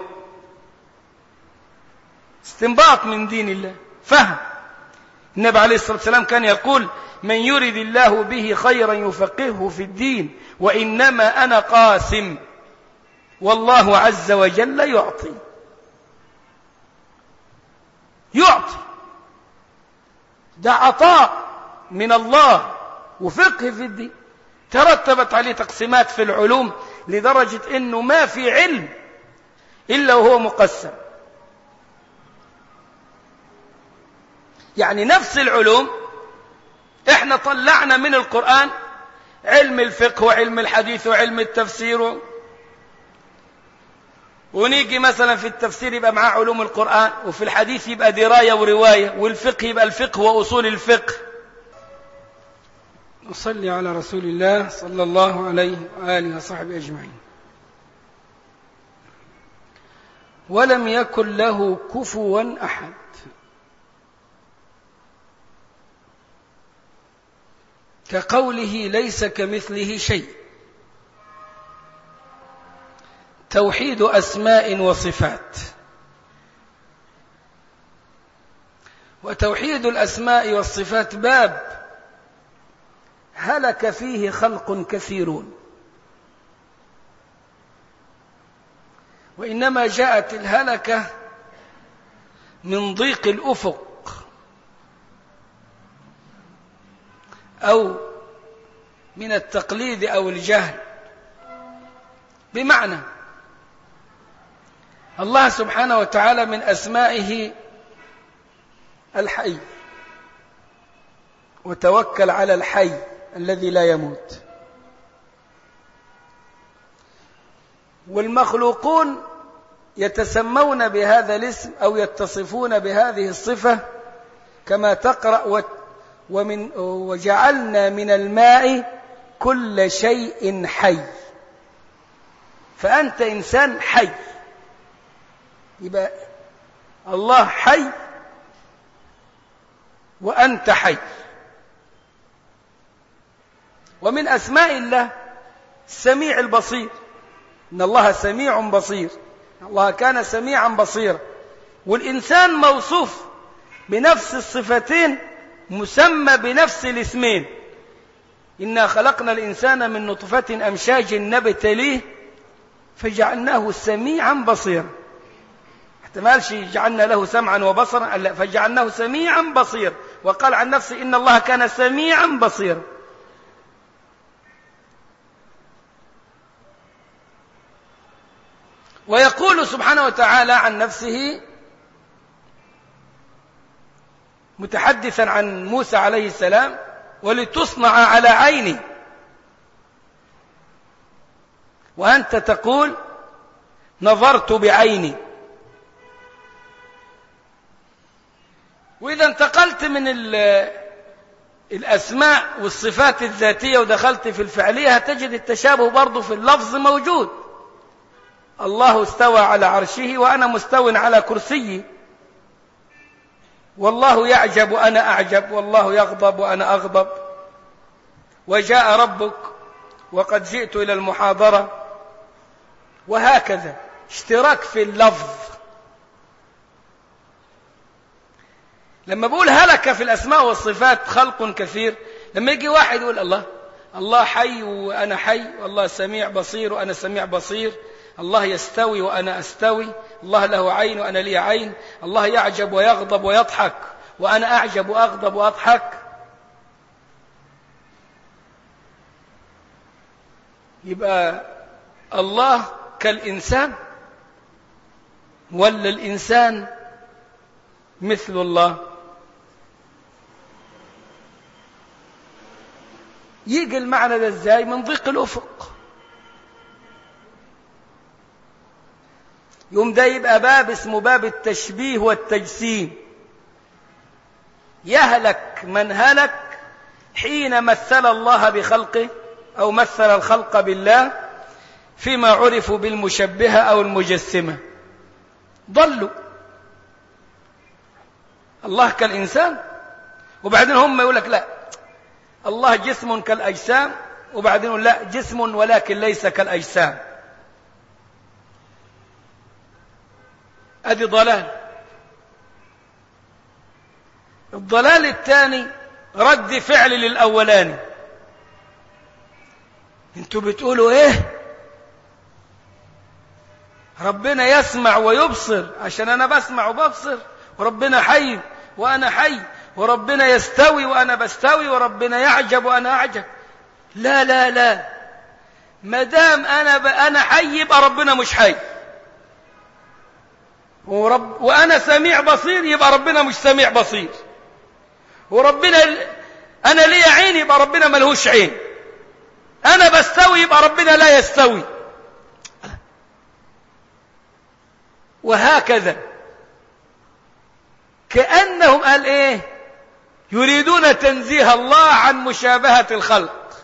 استنباط من دين الله، فهم. النبي عليه الصلاة والسلام كان يقول من يرد الله به خيرا يفقهه في الدين، وإنما أنا قاسم والله عز وجل يعطي يعطي ده عطاء من الله وفقه في الدين. ترتبت عليه تقسيمات في العلوم لدرجة أنه ما في علم إلا وهو مقسم. يعني نفس العلوم احنا طلعنا من القرآن علم الفقه وعلم الحديث وعلم التفسير، ونيجي مثلا في التفسير يبقى معاه علوم القرآن، وفي الحديث يبقى دراية ورواية، والفقه يبقى الفقه وأصول الفقه. نصلي على رسول الله صلى الله عليه وآله وصحبه أجمعين. ولم يكن له كفوا أحد. كقوله ليس كمثله شيء. توحيد أسماء وصفات وتوحيد الأسماء والصفات باب هلك فيه خلق كثيرون، وإنما جاءت الهلكة من ضيق الأفق أو من التقليد أو الجهل. بمعنى الله سبحانه وتعالى من أسمائه الحي، وتوكل على الحي الذي لا يموت. والمخلوقون يتسمون بهذا الاسم أو يتصفون بهذه الصفة كما تقرأ ومن وجعلنا من الماء كل شيء حي. فأنت إنسان حي، يبقى الله حي وأنت حي. ومن أسماء الله السميع البصير، إن الله سميع بصير، الله كان سميعا بصيرا. والإنسان موصوف بنفس الصفتين مسمى بنفس الاسمين. إنا خلقنا الإنسان من نطفة أمشاج نبتليه فجعلناه سميعا بصيرا. احتمالش جعلنا له سمعا وبصرا، لا، فجعلناه سميعا بصيرا. وقال عن نفسه إن الله كان سميعا بصيرا. ويقول سبحانه وتعالى عن نفسه متحدثا عن موسى عليه السلام: ولتصنع على عيني. وأنت تقول نظرت بعيني. وإذا انتقلت من الأسماء والصفات الذاتية ودخلت في الفعلية هتجد التشابه برضو في اللفظ موجود. الله استوى على عرشه وأنا مستو على كرسيه، والله يعجب وأنا أعجب، والله يغضب وأنا أغضب، وجاء ربك وقد جئت إلى المحاضرة، وهكذا اشتراك في اللفظ. لما بقول هلك في الأسماء والصفات خلق كثير، لما يجي واحد يقول الله الله حي وأنا حي، والله سميع بصير وأنا سميع بصير، الله يستوي وأنا أستوي، الله له عين وأنا لي عين، الله يعجب ويغضب ويضحك وأنا أعجب وأغضب وأضحك، يبقى الله كالإنسان ولا الإنسان مثل الله؟ يجي المعنى ده ازاي؟ من ضيق الأفق. يوم ده يبقى باب اسمه باب التشبيه والتجسيم. يهلك من هلك حين مثل الله بخلقه أو مثل الخلق بالله فيما عرفوا بالمشبهة أو المجسمة، ضلوا. الله كالإنسان، وبعدين هم يقول لك لا الله جسم كالأجسام، وبعدين يقول لا جسم ولكن ليس كالأجسام. أدي ضلال. الضلال الثاني رد فعل للأولاني. انتوا بتقولوا ايه؟ ربنا يسمع ويبصر عشان انا بسمع وببصر، وربنا حي وانا حي، وربنا يستوي وانا بستوي، وربنا يعجب وانا اعجب. لا لا لا، ما دام انا ب... انا حي يبقى ربنا مش حي، ورب... وانا سميع بصير يبقى ربنا مش سميع بصير، وربنا انا لي عين يبقى ربنا ملهوش عين، انا بستوي يبقى ربنا لا يستوي، وهكذا. كأنهم قال ايه؟ يريدون تنزيه الله عن مشابهة الخلق،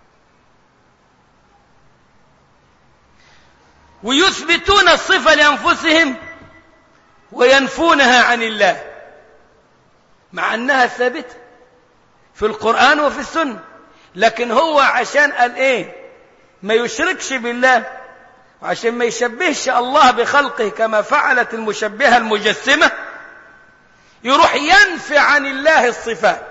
ويثبتون الصفة لأنفسهم وينفونها عن الله، مع أنها ثابتة في القرآن وفي السنة. لكن هو عشان قال ايه؟ ما يشركش بالله، وعشان ما يشبهش الله بخلقه كما فعلت المشبهة المجسمة، يروح ينفي عن الله الصفات،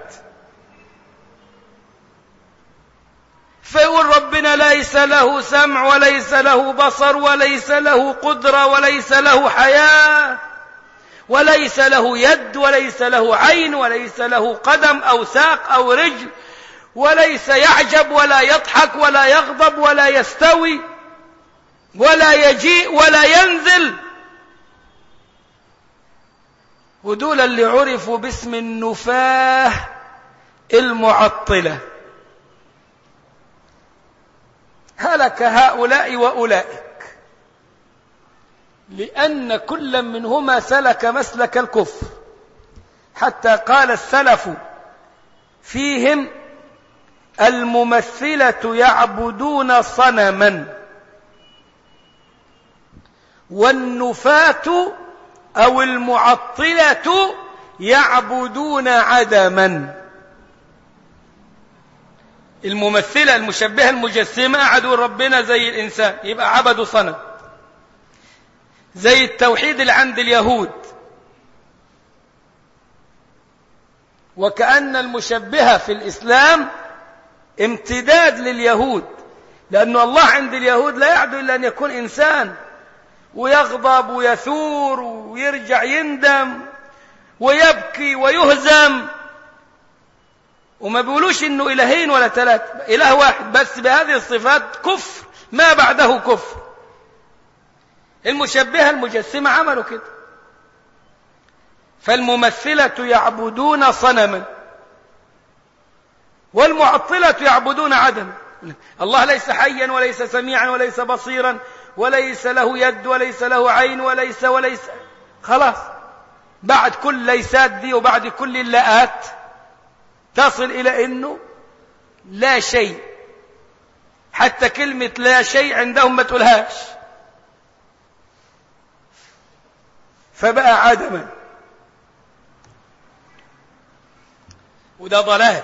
فيقول ربنا ليس له سمع وليس له بصر وليس له قدرة وليس له حياة وليس له يد وليس له عين وليس له قدم أو ساق أو رجل، وليس يعجب ولا يضحك ولا يغضب ولا يستوي ولا يجيء ولا ينزل. ودول اللي عرفوا باسم النفاة المعطلة. هلك هؤلاء وأولئك، لأن كل منهما سلك مسلك الكفر، حتى قال السلف فيهم: الممثلة يعبدون صنما، والنفاة أو المعطلة يعبدون عدما. الممثلة المشبهة المجسمة قعدوا ربنا زي الإنسان، يبقى عبدوا صنم، زي التوحيد اللي عند اليهود. وكأن المشبهة في الإسلام امتداد لليهود، لأن الله عند اليهود لا يعدو إلا أن يكون إنسان، ويغضب ويثور ويرجع يندم ويبكي ويهزم، وما بيقولوش إنه إلهين ولا ثلاثة، إله واحد بس بهذه الصفات كفر ما بعده كفر. المشبهة المجسمة عملوا كده. فالممثلة يعبدون صنما، والمعطلة يعبدون عدما. الله ليس حيا وليس سميعا وليس بصيرا وليس له يد وليس له عين وليس وليس خلاص. بعد كل ليسات دي وبعد كل اللاءات تصل إلى أنه لا شيء، حتى كلمة لا شيء عندهم ما تقولهاش، فبقى عدما. وده ضلال،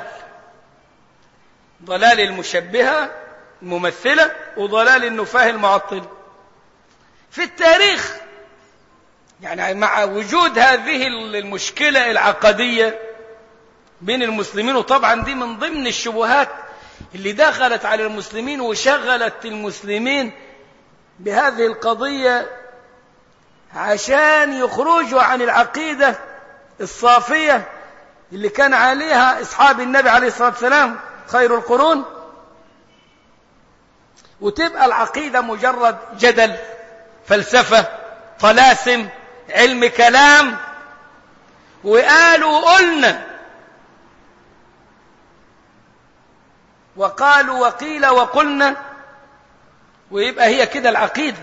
ضلال المشبهة الممثلة وضلال النفاه المعطل في التاريخ. يعني مع وجود هذه المشكلة العقدية بين المسلمين، وطبعا دي من ضمن الشبهات اللي دخلت على المسلمين وشغلت المسلمين بهذه القضية عشان يخرجوا عن العقيدة الصافية اللي كان عليها أصحاب النبي عليه الصلاة والسلام خير القرون، وتبقى العقيدة مجرد جدل، فلسفة، طلاسم، علم كلام، وقالوا قلنا، وقالوا وقيل وقلنا، ويبقى هي كده العقيدة.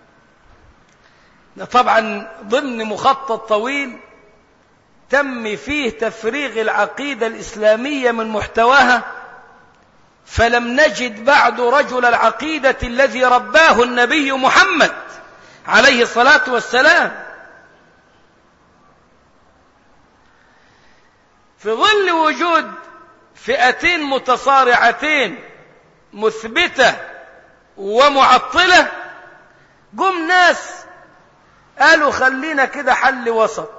طبعا ضمن مخطط طويل تم فيه تفريغ العقيدة الإسلامية من محتواها، فلم نجد بعد رجل العقيدة الذي رباه النبي محمد عليه الصلاة والسلام. في ظل وجود فئتين متصارعتين مثبتة ومعطلة، قم ناس قالوا خلينا كده حل وسط،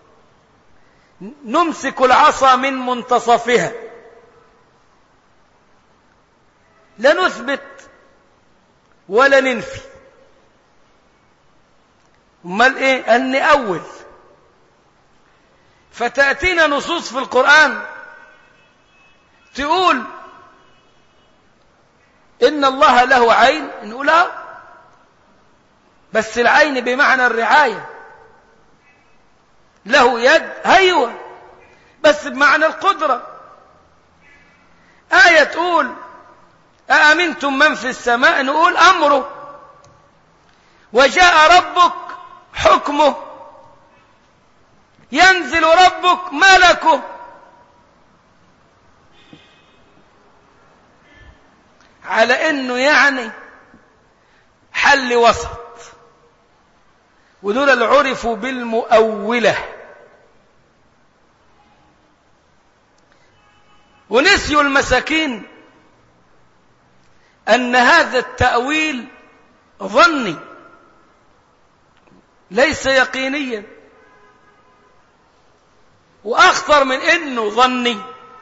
نمسك العصا من منتصفها، لا نثبت ولا ننفي. امال ايه؟ ان اول فتأتينا نصوص في القرآن تقول إن الله له عين، نقول لا، بس العين بمعنى الرعاية. له يد، أيوة، بس بمعنى القدرة. آية تقول أأمنتم من في السماء، نقول أمره، وجاء ربك حكمه، ينزل ربك ملكه. على انه يعني حل وسط. ودول اللي عرفوا بالمؤولة، ونسيوا المساكين ان هذا التأويل ظني ليس يقينيا. وأخطر من إنه ظني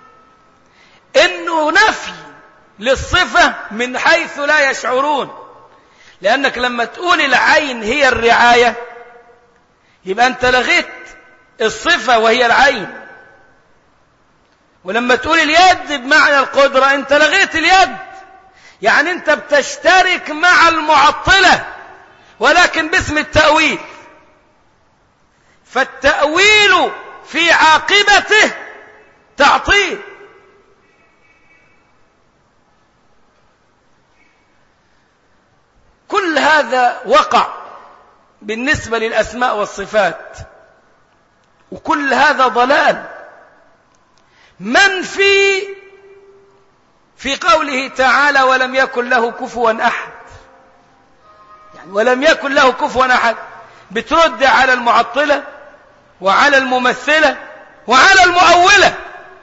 إنه نفي للصفة من حيث لا يشعرون. لأنك لما تقول العين هي الرعاية يبقى أنت لغيت الصفة وهي العين، ولما تقول اليد بمعنى القدرة أنت لغيت اليد. يعني أنت بتشترك مع المعطلة ولكن باسم التأويل، فالتأويل في عاقبته تعطيل. كل هذا وقع بالنسبة للأسماء والصفات، وكل هذا ضلال منفي في قوله تعالى ولم يكن له كفوا أحد. يعني ولم يكن له كفوا أحد بترد على المعطلة وعلى الممثلة وعلى المؤولة.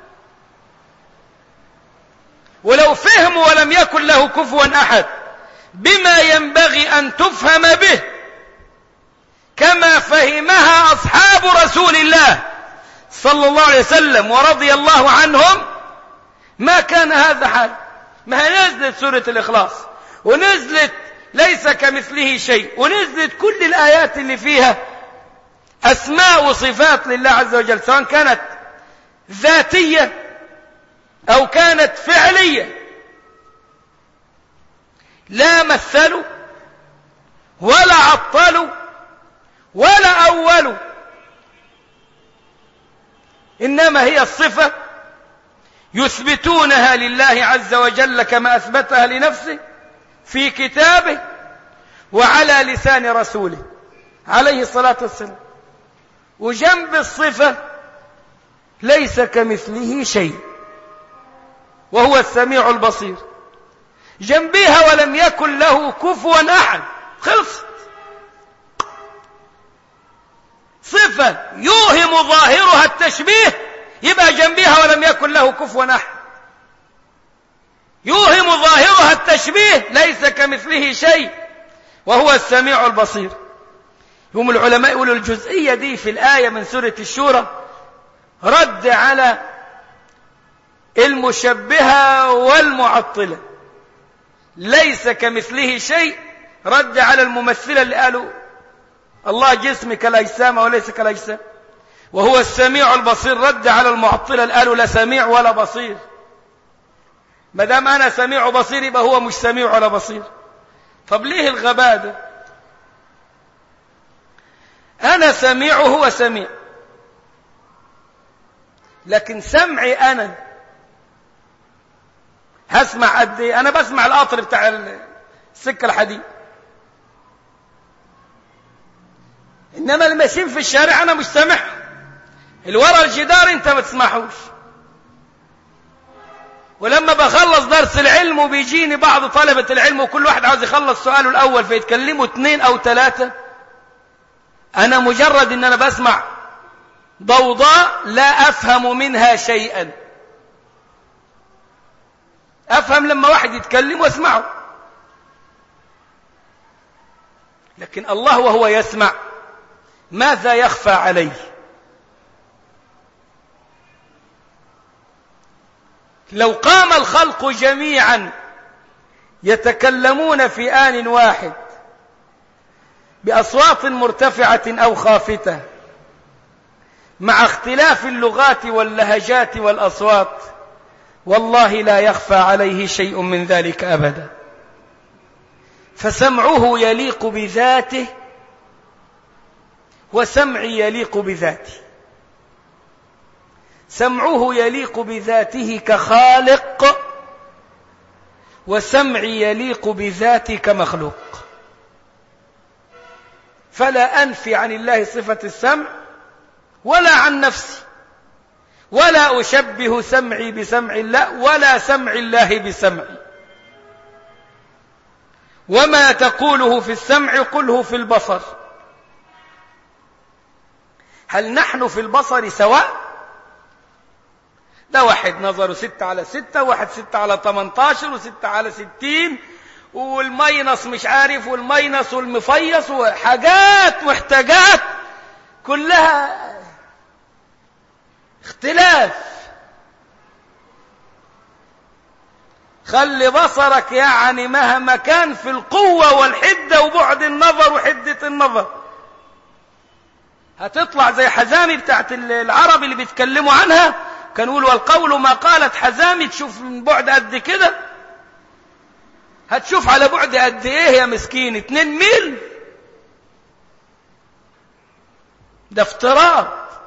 ولو فهموا ولم يكن له كفوا أحد بما ينبغي أن تفهم به كما فهمها أصحاب رسول الله صلى الله عليه وسلم ورضي الله عنهم ما كان هذا حال. ما نزلت سورة الإخلاص ونزلت ليس كمثله شيء ونزلت كل الآيات اللي فيها أسماء وصفات لله عز وجل، سواء كانت ذاتية أو كانت فعلية، لا مثلوا ولا عطلوا ولا أولوا، إنما هي الصفة يثبتونها لله عز وجل كما أثبتها لنفسه في كتابه وعلى لسان رسوله عليه الصلاة والسلام. وجنب الصفة ليس كمثله شيء وهو السميع البصير، جنبها ولم يكن له كفوا أحد. خلصت. صفة يوهم ظاهرها التشبيه يبقى جنبها ولم يكن له كفوا أحد. يوهم ظاهرها التشبيه ليس كمثله شيء وهو السميع البصير. هم العلماء يقولوا الجزئية دي في الآية من سورة الشورى رد على المشبهة والمعطلة. ليس كمثله شيء رد على الممثلة اللي قالوا الله جسم كالأجسام وليس كالأجسام. وهو السميع البصير رد على المعطلة اللي قالوا لا سميع ولا بصير. ما دام أنا سميع وبصير يبقى هو مش سميع ولا بصير. طب ليه الغباء ده؟ أنا سميع وهو سميع، لكن سمعي أنا هسمع قد ايه؟ أنا بسمع القطر بتاع السكة الحديد، إنما اللي ماشيين في الشارع أنا مش سامعهم. الورا الجدار أنت ما تسمعوش. ولما بخلص درس العلم وبيجيني بعض طلبة العلم وكل واحد عاوز يخلص سؤاله الأول فيتكلموا اثنين أو ثلاثة، أنا مجرد إن أنا بسمع ضوضاء لا أفهم منها شيئا. أفهم لما واحد يتكلم واسمعه، لكن الله وهو يسمع ماذا يخفى عليه؟ لو قام الخلق جميعا يتكلمون في آن واحد بأصوات مرتفعة أو خافتة مع اختلاف اللغات واللهجات والأصوات، والله لا يخفى عليه شيء من ذلك أبدا. فسمعه يليق بذاته وسمعي يليق بذاته. سمعه يليق بذاته كخالق وسمعي يليق بذاتي كمخلوق. فلا أنفي عن الله صفة السمع ولا عن نفسي، ولا أشبه سمعي بسمع الله ولا سمع الله بسمعي. وما تقوله في السمع قله في البصر. هل نحن في البصر سواء؟ ده واحد نظره ستة على ستة، واحد ستة على تمنتاشر، وستة على ستين، والمينص مش عارف، والمينص والمفيص، وحاجات محتاجات كلها اختلاف. خلي بصرك يعني مهما كان في القوة والحدة وبعد النظر وحدة النظر. هتطلع زي حزامي بتاعت العرب اللي بيتكلموا عنها، كانوا يقولوا والقول ما قالت حزامي. تشوف من بعد قد كده، هتشوف على بعد قد ايه يا مسكين؟ اتنين ميل. ده افتراض.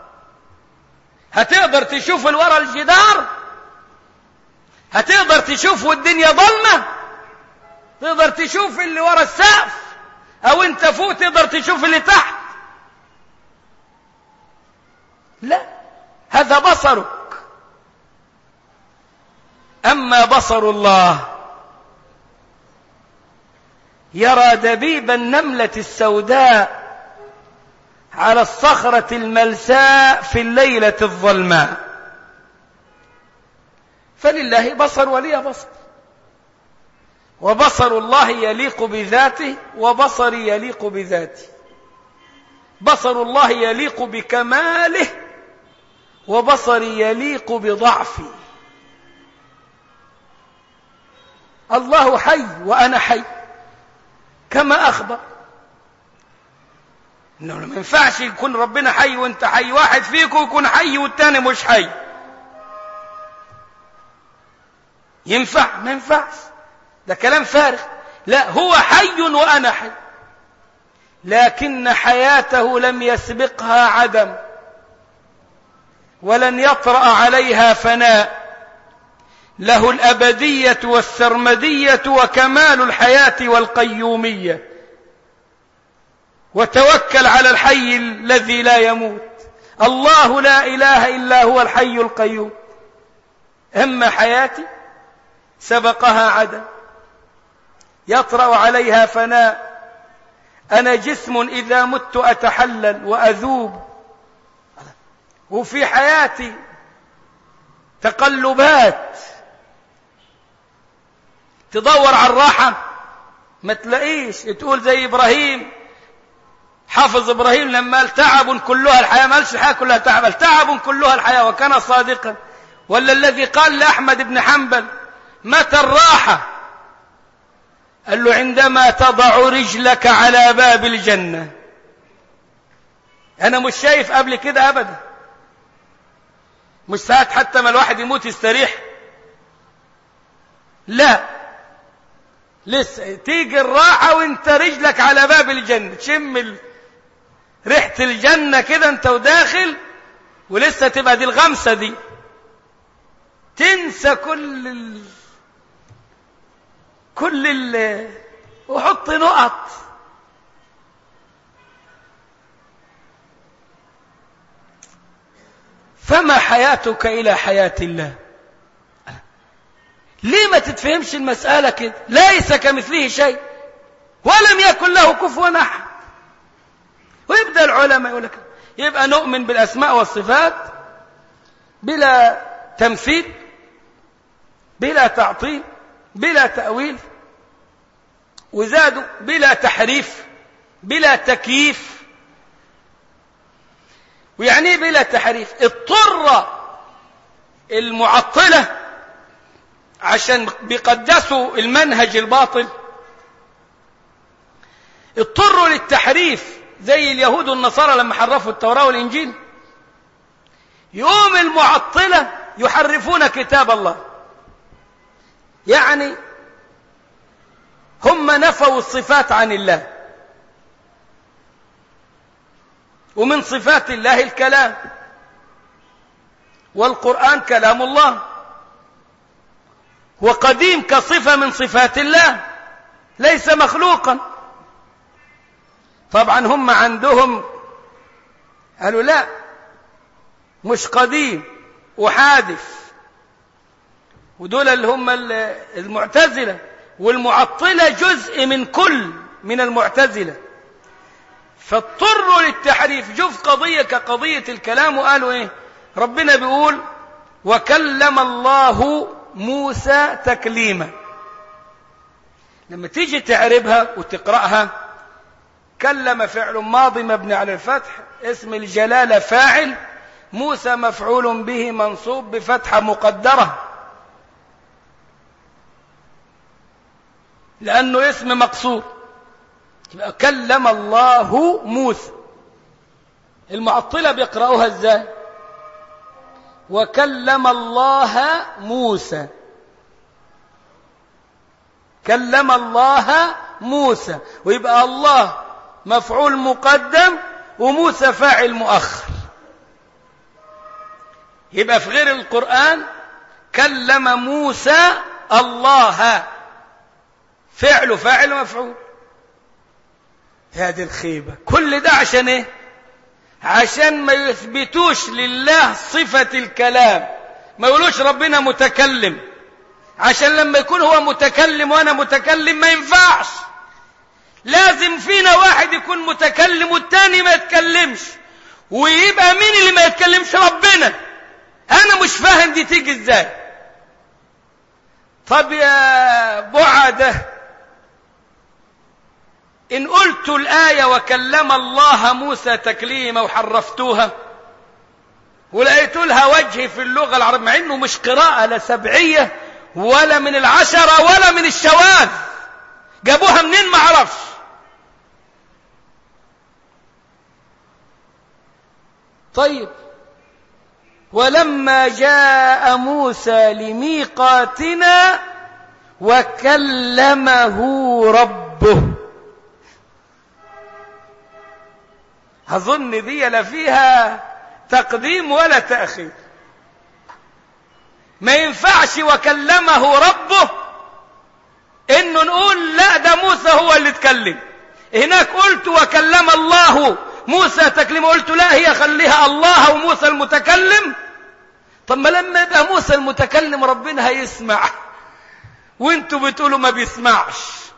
هتقدر تشوف الورا الجدار؟ هتقدر تشوف والدنيا ظلمة؟ تقدر تشوف اللي ورا السقف؟ او انت فوق تقدر تشوف اللي تحت؟ لا، هذا بصرك. اما بصر الله يرى دبيب النملة السوداء على الصخرة الملساء في الليلة الظلماء. فلله بصر ولي بصر، وبصر الله يليق بذاته وبصري يليق بذاتي. بصر الله يليق بكماله وبصري يليق بضعفي. الله حي وأنا حي كما أخبر. إنه ما ينفعش يكون ربنا حي وانت حي، واحد فيكم يكون حي والتاني مش حي. ينفع؟ ما ينفعش، ده كلام فارغ. لا، هو حي وأنا حي، لكن حياته لم يسبقها عدم ولن يطرأ عليها فناء. له الأبدية والسرمدية وكمال الحياة والقيومية. وتوكل على الحي الذي لا يموت. الله لا إله إلا هو الحي القيوم. أما حياتي سبقها عدم، يطرأ عليها فناء. أنا جسم إذا مت أتحلل وأذوب، وفي حياتي تقلبات. تدور على الراحة ما تلاقيش، تقول زي إبراهيم، حافظ إبراهيم لما قال تعب كلها الحياة، ما قالش الحياة كلها تعب، قال تعب كلها الحياة، وكان صادقا. ولا الذي قال لأحمد بن حنبل متى الراحة؟ قال له عندما تضع رجلك على باب الجنة. أنا مش شايف قبل كده أبدا، مش ساعات حتى ما الواحد يموت يستريح، لا، لسه تيجي الراحة وانت رجلك على باب الجنة، تشم ريحة الجنة كده انت وداخل، ولسه تبقى دي الغمسة دي، تنسى كل ال... كل ال... وحط نقط. فما حياتك إلى حياة الله؟ ليه ما تتفهمش المسألة كده؟ ليس كمثله شيء ولم يكن له كفوا أحد. ويبدأ العلماء يقول لك يبقى نؤمن بالأسماء والصفات بلا تمثيل، بلا تعطيل، بلا تأويل، وزادوا بلا تحريف، بلا تكييف. ويعني بلا تحريف؟ اضطر المعطلة عشان بيقدسوا المنهج الباطل، اضطروا للتحريف زي اليهود والنصارى لما حرفوا التوراة والإنجيل. يوم المعطلة يحرفون كتاب الله، يعني هم نفوا الصفات عن الله، ومن صفات الله الكلام، والقرآن كلام الله، وقديم كصفة من صفات الله، ليس مخلوقا. طبعا هم عندهم قالوا لا، مش قديم وحادث، ودول اللي هم المعتزلة، والمعطلة جزء من كل من المعتزلة، فاضطروا للتحريف. شوف قضية كقضية الكلام، وقالوا ايه؟ ربنا بيقول وكلم الله موسى تكليما. لما تيجي تعربها وتقرأها، كلم فعل ماضي مبني على الفتح، اسم الجلالة فاعل، موسى مفعول به منصوب بفتحة مقدرة لأنه اسم مقصور. كلم الله موسى. المعطلة بيقرأوها ازاي؟ وكلم الله موسى، كلم الله موسى، ويبقى الله مفعول مقدم وموسى فاعل مؤخر. يبقى في غير القرآن كلم موسى الله، فعل فاعل مفعول. هذه الخيبة. كل ده عشان ايه؟ عشان ما يثبتوش لله صفة الكلام، ما يقولوش ربنا متكلم، عشان لما يكون هو متكلم وانا متكلم ما ينفعش. لازم فينا واحد يكون متكلم والتاني ما يتكلمش، ويبقى مين اللي ما يتكلمش؟ ربنا. انا مش فاهم دي تيجي ازاي. طب يا بعده، إن قلت الآية وكلم الله موسى تكليما وحرفتوها ولقيت لها وجه في اللغة العربية، مع إنه مش قراءة لا سبعية ولا من العشرة ولا من الشواذ، جابوها منين ما عرفش. طيب، ولما جاء موسى لميقاتنا وكلمه ربه، أظن دي لا فيها تقديم ولا تأخير. ما ينفعش وكلمه ربه إنه نقول لا ده موسى هو اللي اتكلم. هناك قلت وكلم الله موسى تكليما، قلت لا هي خليها الله وموسى المتكلم. طب ما لما يبقى موسى المتكلم ربنا هيسمع وانتوا بتقولوا ما بيسمعش.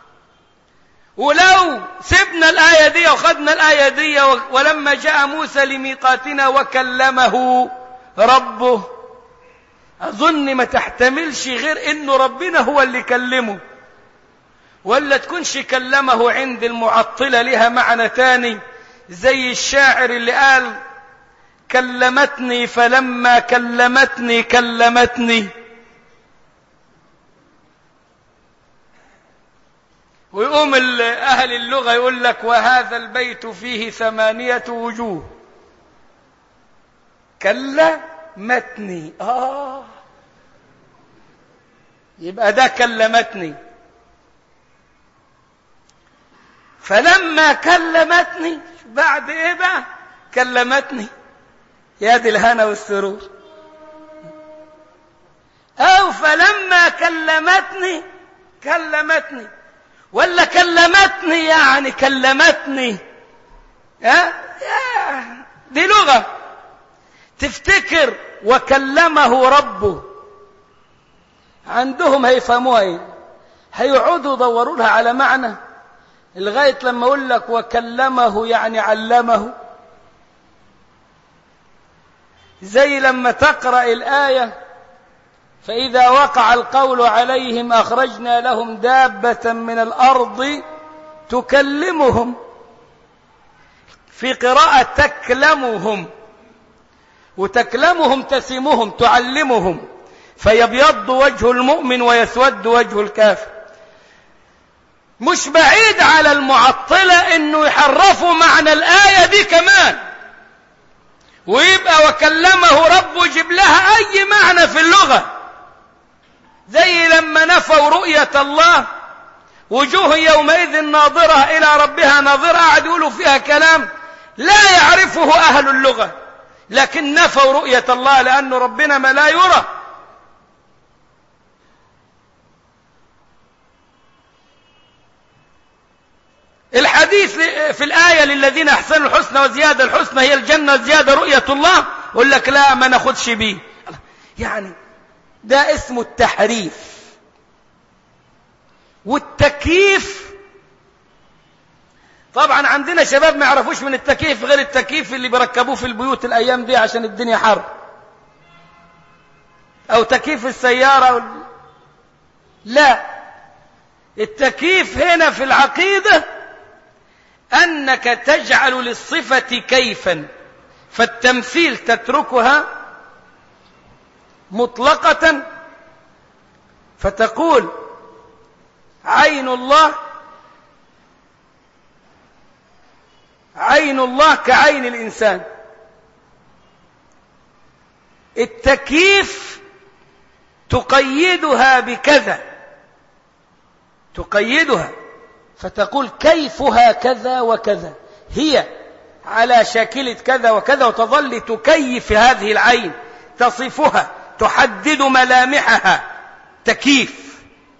ولو سبنا الآية دي وخدنا الآية دي ولما جاء موسى لميقاتنا وكلمه ربه، أظن ما تحتملش غير إنه ربنا هو اللي كلمه، ولا تكونش كلمه عند المعطلة لها معنى تاني، زي الشاعر اللي قال كلمتني فلما كلمتني كلمتني. ويقوم أهل اللغة يقول لك وهذا البيت فيه ثمانية وجوه. كلمتني، آه يبقى ده كلمتني. فلما كلمتني بعد إيه بقى؟ كلمتني، يا دي الهنا والسرور. أو فلما كلمتني كلمتني، ولا كلمتني يعني كلمتني. ها دي لغة. تفتكر وكلمه ربه عندهم هيفهموها ايه؟ هيقعدوا يدوروا لها على معنى لغاية لما اقول لك وكلمه يعني علمه. زي لما تقرأ الآية فإذا وقع القول عليهم أخرجنا لهم دابة من الأرض تكلمهم، في قراءة تكلمهم، وتكلمهم تسمهم تعلمهم، فيبيض وجه المؤمن ويسود وجه الكافر. مش بعيد على المعطلة إنه يحرفوا معنى الآية دي كمان، ويبقى وكلمه ربه يجيب لها أي معنى في اللغة. زي لما نفوا رؤية الله وجوه يومئذ ناظرة إلى ربها ناظرة، قاعد يقولوا فيها كلام لا يعرفه أهل اللغة، لكن نفوا رؤية الله لأن ربنا ما لا يرى. الحديث في الآية للذين أحسنوا الحسنى وزيادة، الحسنى هي الجنة، زيادة رؤية الله، يقول لك لا ما ناخدش بيه. يعني ده اسمه التحريف. والتكييف طبعا عندنا شباب ما يعرفوش من التكييف غير التكييف اللي بيركبوه في البيوت الأيام دي عشان الدنيا حر، أو تكييف السيارة. لا، التكييف هنا في العقيدة أنك تجعل للصفة كيفا، فالتمثيل تتركها مطلقة فتقول عين الله عين الله كعين الإنسان. التكييف تقيدها بكذا، تقيدها فتقول كيفها كذا وكذا، هي على شاكلة كذا وكذا، وتظل تكيف هذه العين، تصفها، تحدد ملامحها، تكييف.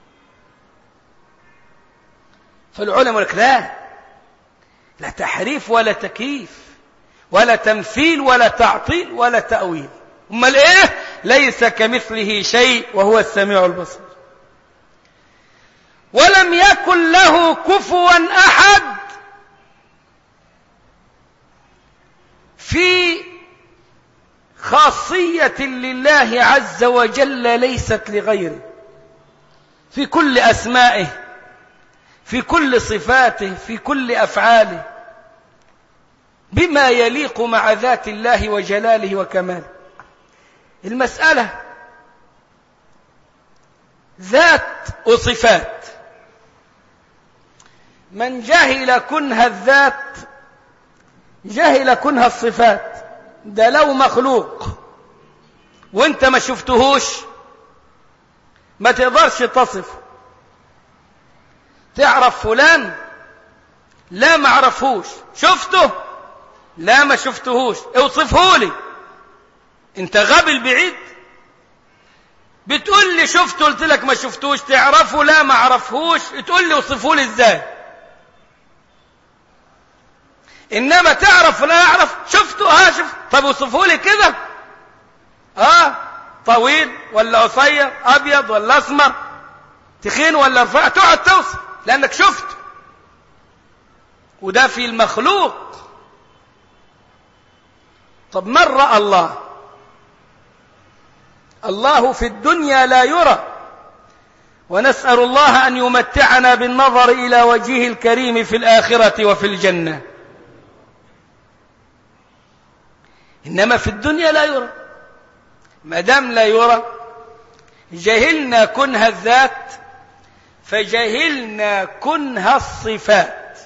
فالعلماء يقول لك لا، لا تحريف ولا تكييف ولا تمثيل ولا تعطيل ولا تأويل. أمال إيه؟ ليس كمثله شيء وهو السميع البصير. ولم يكن له كفوا أحد في خاصية لله عز وجل ليست لغيره، في كل أسمائه، في كل صفاته، في كل أفعاله، بما يليق مع ذات الله وجلاله وكماله. المسألة ذات وصفات. من جهل كنه الذات جهل كنه الصفات. ده لو مخلوق وانت ما شفتهوش ما تقدرش تصفه. تعرف فلان؟ لا ما عرفهوش. شفته؟ لا ما شفتهوش. اوصفه لي. انت غبي البعيد. بتقول لي شفته، قلت لك ما شفتوش. تعرفه؟ لا ما عرفهوش. تقول لي اوصفه لي ازاي؟ انما تعرف لا اعرف. شفته؟ ها شفت. طب اوصفه لي كده. اه طويل ولا قصير، ابيض ولا اسمر، تخين ولا رفيع، تقعد توصف لانك شفته. وده في المخلوق. طب من رأى الله؟ الله في الدنيا لا يرى، ونسأل الله أن يمتعنا بالنظر إلى وجهه الكريم في الآخرة وفي الجنة. إنما في الدنيا لا يرى. ما دام لا يرى جهلنا كنه الذات فجهلنا كنه الصفات.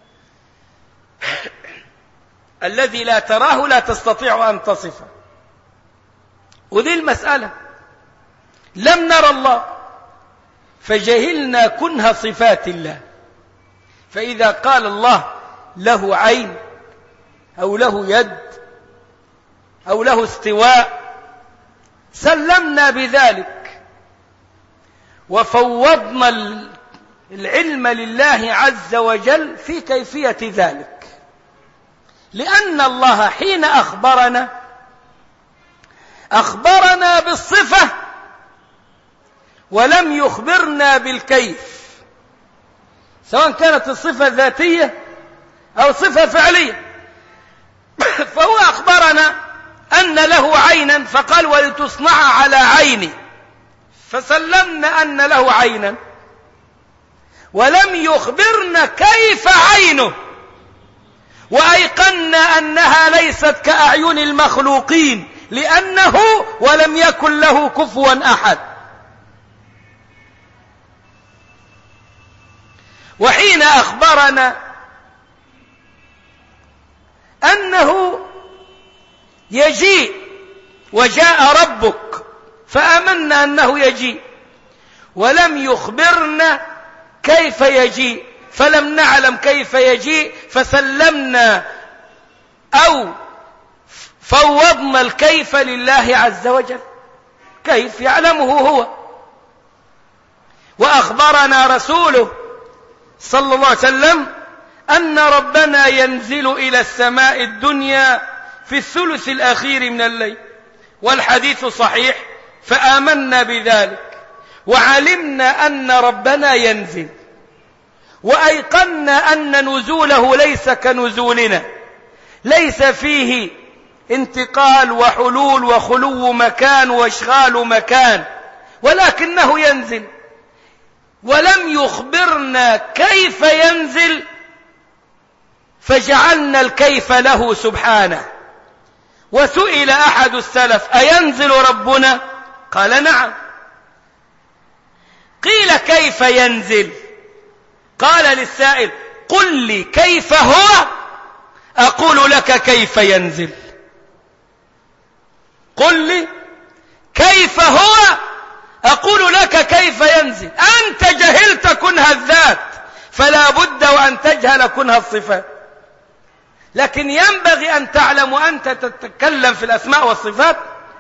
الذي لا تراه لا تستطيع أن تصفه. ودي المسألة. لم نرى الله فجهلنا كنه صفات الله. فإذا قال الله له عين أو له يد أو له استواء سلمنا بذلك وفوضنا العلم لله عز وجل في كيفية ذلك، لأن الله حين أخبرنا أخبرنا بالصفة ولم يخبرنا بالكيف، سواء كانت الصفة ذاتية أو صفة فعلية. فهو أخبرنا أن له عينا فقال ولتصنع على عيني، فسلمنا أن له عينا، ولم يخبرنا كيف عينه، وأيقنا أنها ليست كأعين المخلوقين لأنه ولم يكن له كفوا أحد. وحين أخبرنا أنه يجيء وجاء ربك فآمنا أنه يجيء، ولم يخبرنا كيف يجيء، فلم نعلم كيف يجيء فسلمنا أو فوضنا الكيف لله عز وجل، كيف يعلمه هو. وأخبرنا رسوله صلى الله عليه وسلم أن ربنا ينزل إلى السماء الدنيا في الثلث الأخير من الليل، والحديث صحيح، فآمنا بذلك وعلمنا أن ربنا ينزل، وأيقنا أن نزوله ليس كنزولنا، ليس فيه انتقال وحلول وخلو مكان واشغال مكان، ولكنه ينزل، ولم يخبرنا كيف ينزل فجعلنا الكيف له سبحانه. وسئل أحد السلف أينزل ربنا؟ قال نعم. قيل كيف ينزل؟ قال للسائل قل لي كيف هو أقول لك كيف ينزل. قل لي كيف هو أقول لك كيف ينزل. أنت جهلت كنه الذات فلا بد وأن تجهل كنه الصفات، لكن ينبغي أن تعلم وأنت تتكلم في الأسماء والصفات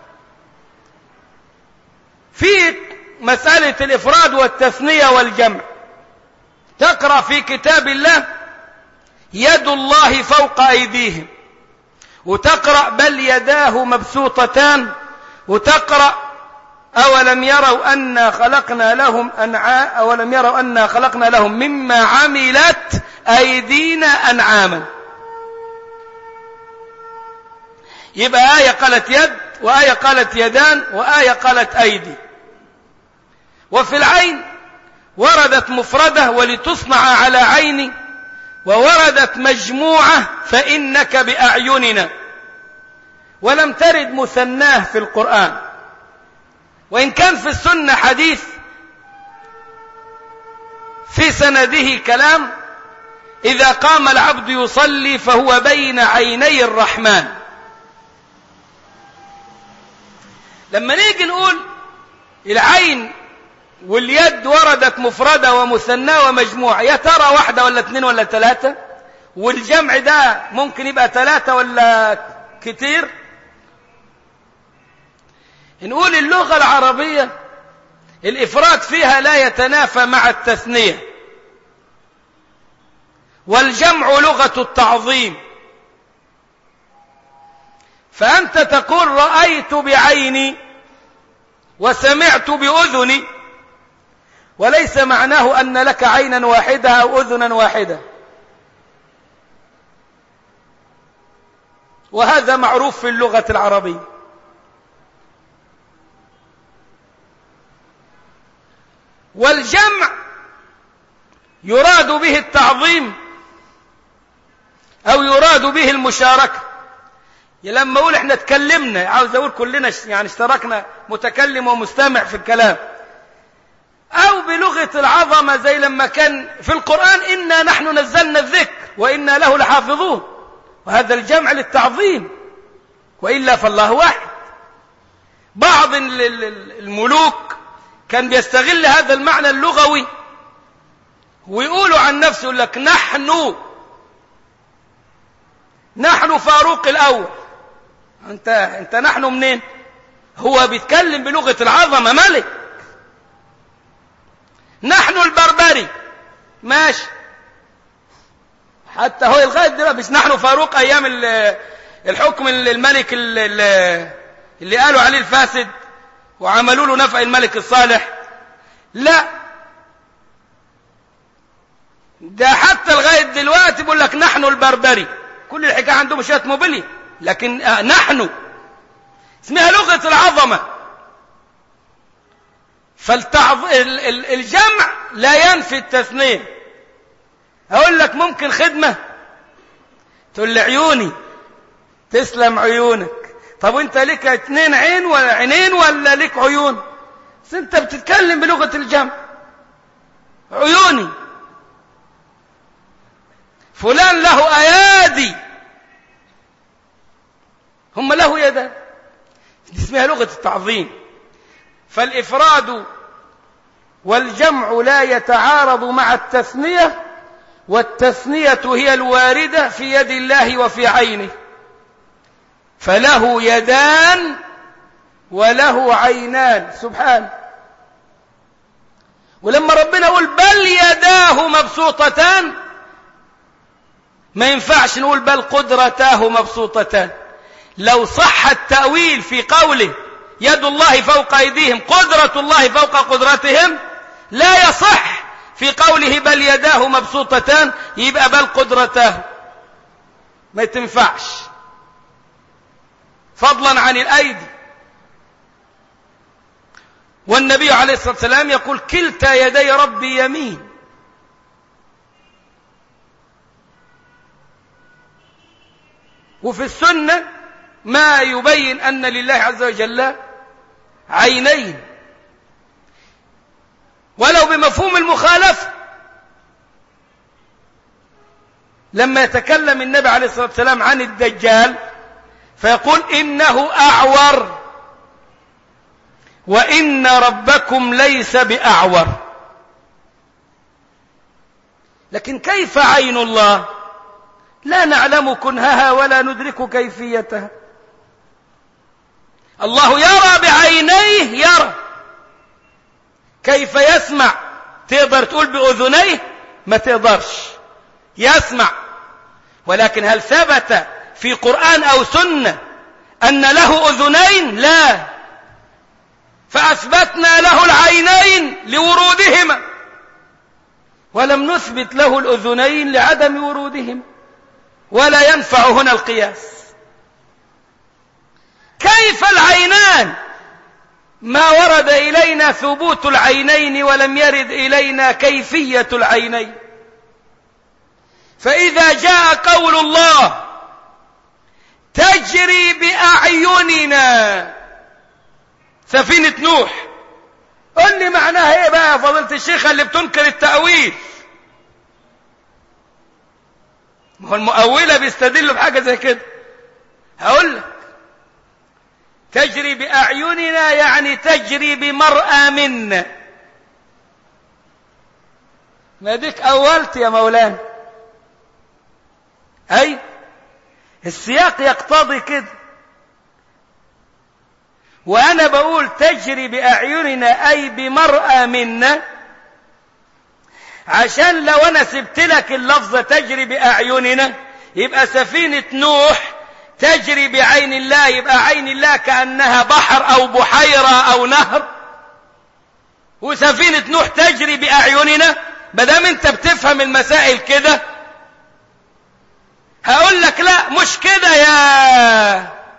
في مسألة الإفراد والتثنية والجمع. تقرأ في كتاب الله يد الله فوق أيديهم، وتقرأ بل يداه مبسوطتان، وتقرأ أولم يروا أنا خلقنا لهم أنعام أولم يروا أنا خلقنا لهم مما عملت أيدينا أنعاما. يبقى آية قالت يد، وآية قالت يدان، وآية قالت أيدي. وفي العين وردت مفردة ولتصنع على عيني، ووردت مجموعة فإنك بأعيننا، ولم ترد مثناه في القرآن. وإن كان في السنة حديث في سنده كلام إذا قام العبد يصلي فهو بين عيني الرحمن. لما نيجي نقول العين واليد وردت مفردة ومثنى ومجموعة، يا ترى واحدة ولا اثنين ولا ثلاثة؟ والجمع ده ممكن يبقى ثلاثة ولا كتير؟ نقول اللغة العربية الإفراد فيها لا يتنافى مع التثنية، والجمع لغة التعظيم. فأنت تقول رأيت بعيني وسمعت بأذني، وليس معناه أن لك عينا واحدة أو أذنا واحدة، وهذا معروف في اللغة العربية. والجمع يراد به التعظيم أو يراد به المشاركة. لما أقول إحنا تكلمنا، عاوز أقول كلنا يعني اشتركنا متكلم ومستمع في الكلام، أو بلغة العظمة زي لما كان في القرآن إنا نحن نزلنا الذكر وإنا له لحافظون، وهذا الجمع للتعظيم، وإلا فالله واحد. بعض الملوك كان بيستغل هذا المعنى اللغوي ويقولوا عن نفسه، يقول لك نحن نحن فاروق الأول. أنت أنت نحن منين؟ هو بيتكلم بلغة العظمة، ملك. نحن البربري، ماشي، حتى هو لغاية دلوقتي مش نحن فاروق أيام الحكم الملك اللي قالوا عليه الفاسد وعملوا له نفع الملك الصالح. لا، ده حتى لغاية دلوقتي بيقول لك نحن البربري. كل الحكاية عندهم شوية موبيلي، لكن آه نحن اسمها لغة العظمة. فالتعظ... الجمع لا ينفي التثنية. أقول لك ممكن خدمة، تقول لي عيوني، تسلم عيونك. طب وانت لك اتنين عين ولا عينين ولا لك عيون؟ بس انت بتتكلم بلغة الجمع. عيوني. فلان له أيادي، هم له يدان، دي اسمها لغة التعظيم. فالإفراد والجمع لا يتعارض مع التثنية، والتثنية هي الواردة في يد الله وفي عينه، فله يدان وله عينان سبحانه. ولما ربنا يقول بل يداه مبسوطتان، ما ينفعش نقول بل قدرتاه مبسوطتان. لو صح التأويل في قوله يد الله فوق أيديهم قدرة الله فوق قدرتهم، لا يصح في قوله بل يداه مبسوطتان يبقى بل قدرتاه، ما تنفعش، فضلا عن الأيدي. والنبي عليه الصلاة والسلام يقول كلتا يدي ربي يمين. وفي السنة ما يبين أن لله عز وجل عينين ولو بمفهوم المخالفة. لما يتكلم النبي عليه الصلاة والسلام عن الدجال فيقول إنه أعور وإن ربكم ليس بأعور. لكن كيف عين الله؟ لا نعلم كنهها ولا ندرك كيفيتها. الله يرى بعينيه، يرى. كيف يسمع؟ تقدر تقول بأذنيه؟ ما تقدرش. يسمع، ولكن هل ثبت في قرآن أو سنة أن له أذنين؟ لا. فأثبتنا له العينين لورودهما، ولم نثبت له الأذنين لعدم ورودهم، ولا ينفع هنا القياس. كيف العينان؟ ما ورد إلينا ثبوت العينين ولم يرد إلينا كيفية العينين. فإذا جاء قول الله تجري بأعيننا سفينة نوح، قل لي معناها ايه بقى يا فضيلة الشيخ اللي بتنكر التأويل؟ ما هو المؤولة بيستدلوا بحاجة زي كده. هقول لك تجري بأعيننا يعني تجري بمرأى منا. ما ديك أولت يا مولانا. أي السياق يقتضي كده، وأنا بقول تجري بأعيننا أي بمرأى منا، عشان لو أنا سبت لك اللفظة تجري بأعيننا يبقى سفينة نوح تجري بعين الله، يبقى عين الله كأنها بحر أو بحيرة أو نهر، وسفينة نوح تجري بأعيننا. مادام أنت بتفهم المسائل كده هقول لك لا مش كده يا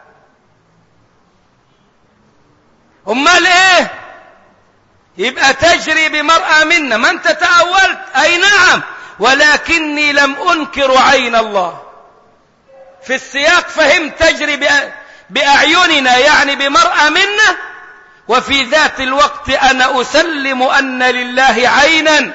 امال ايه؟ يبقى تجري بمرأى منا. ما انت تأولت، اي نعم، ولكني لم انكر عين الله. في السياق فهمت تجري بأعيننا يعني بمرأى منا، وفي ذات الوقت انا اسلم ان لله عينا.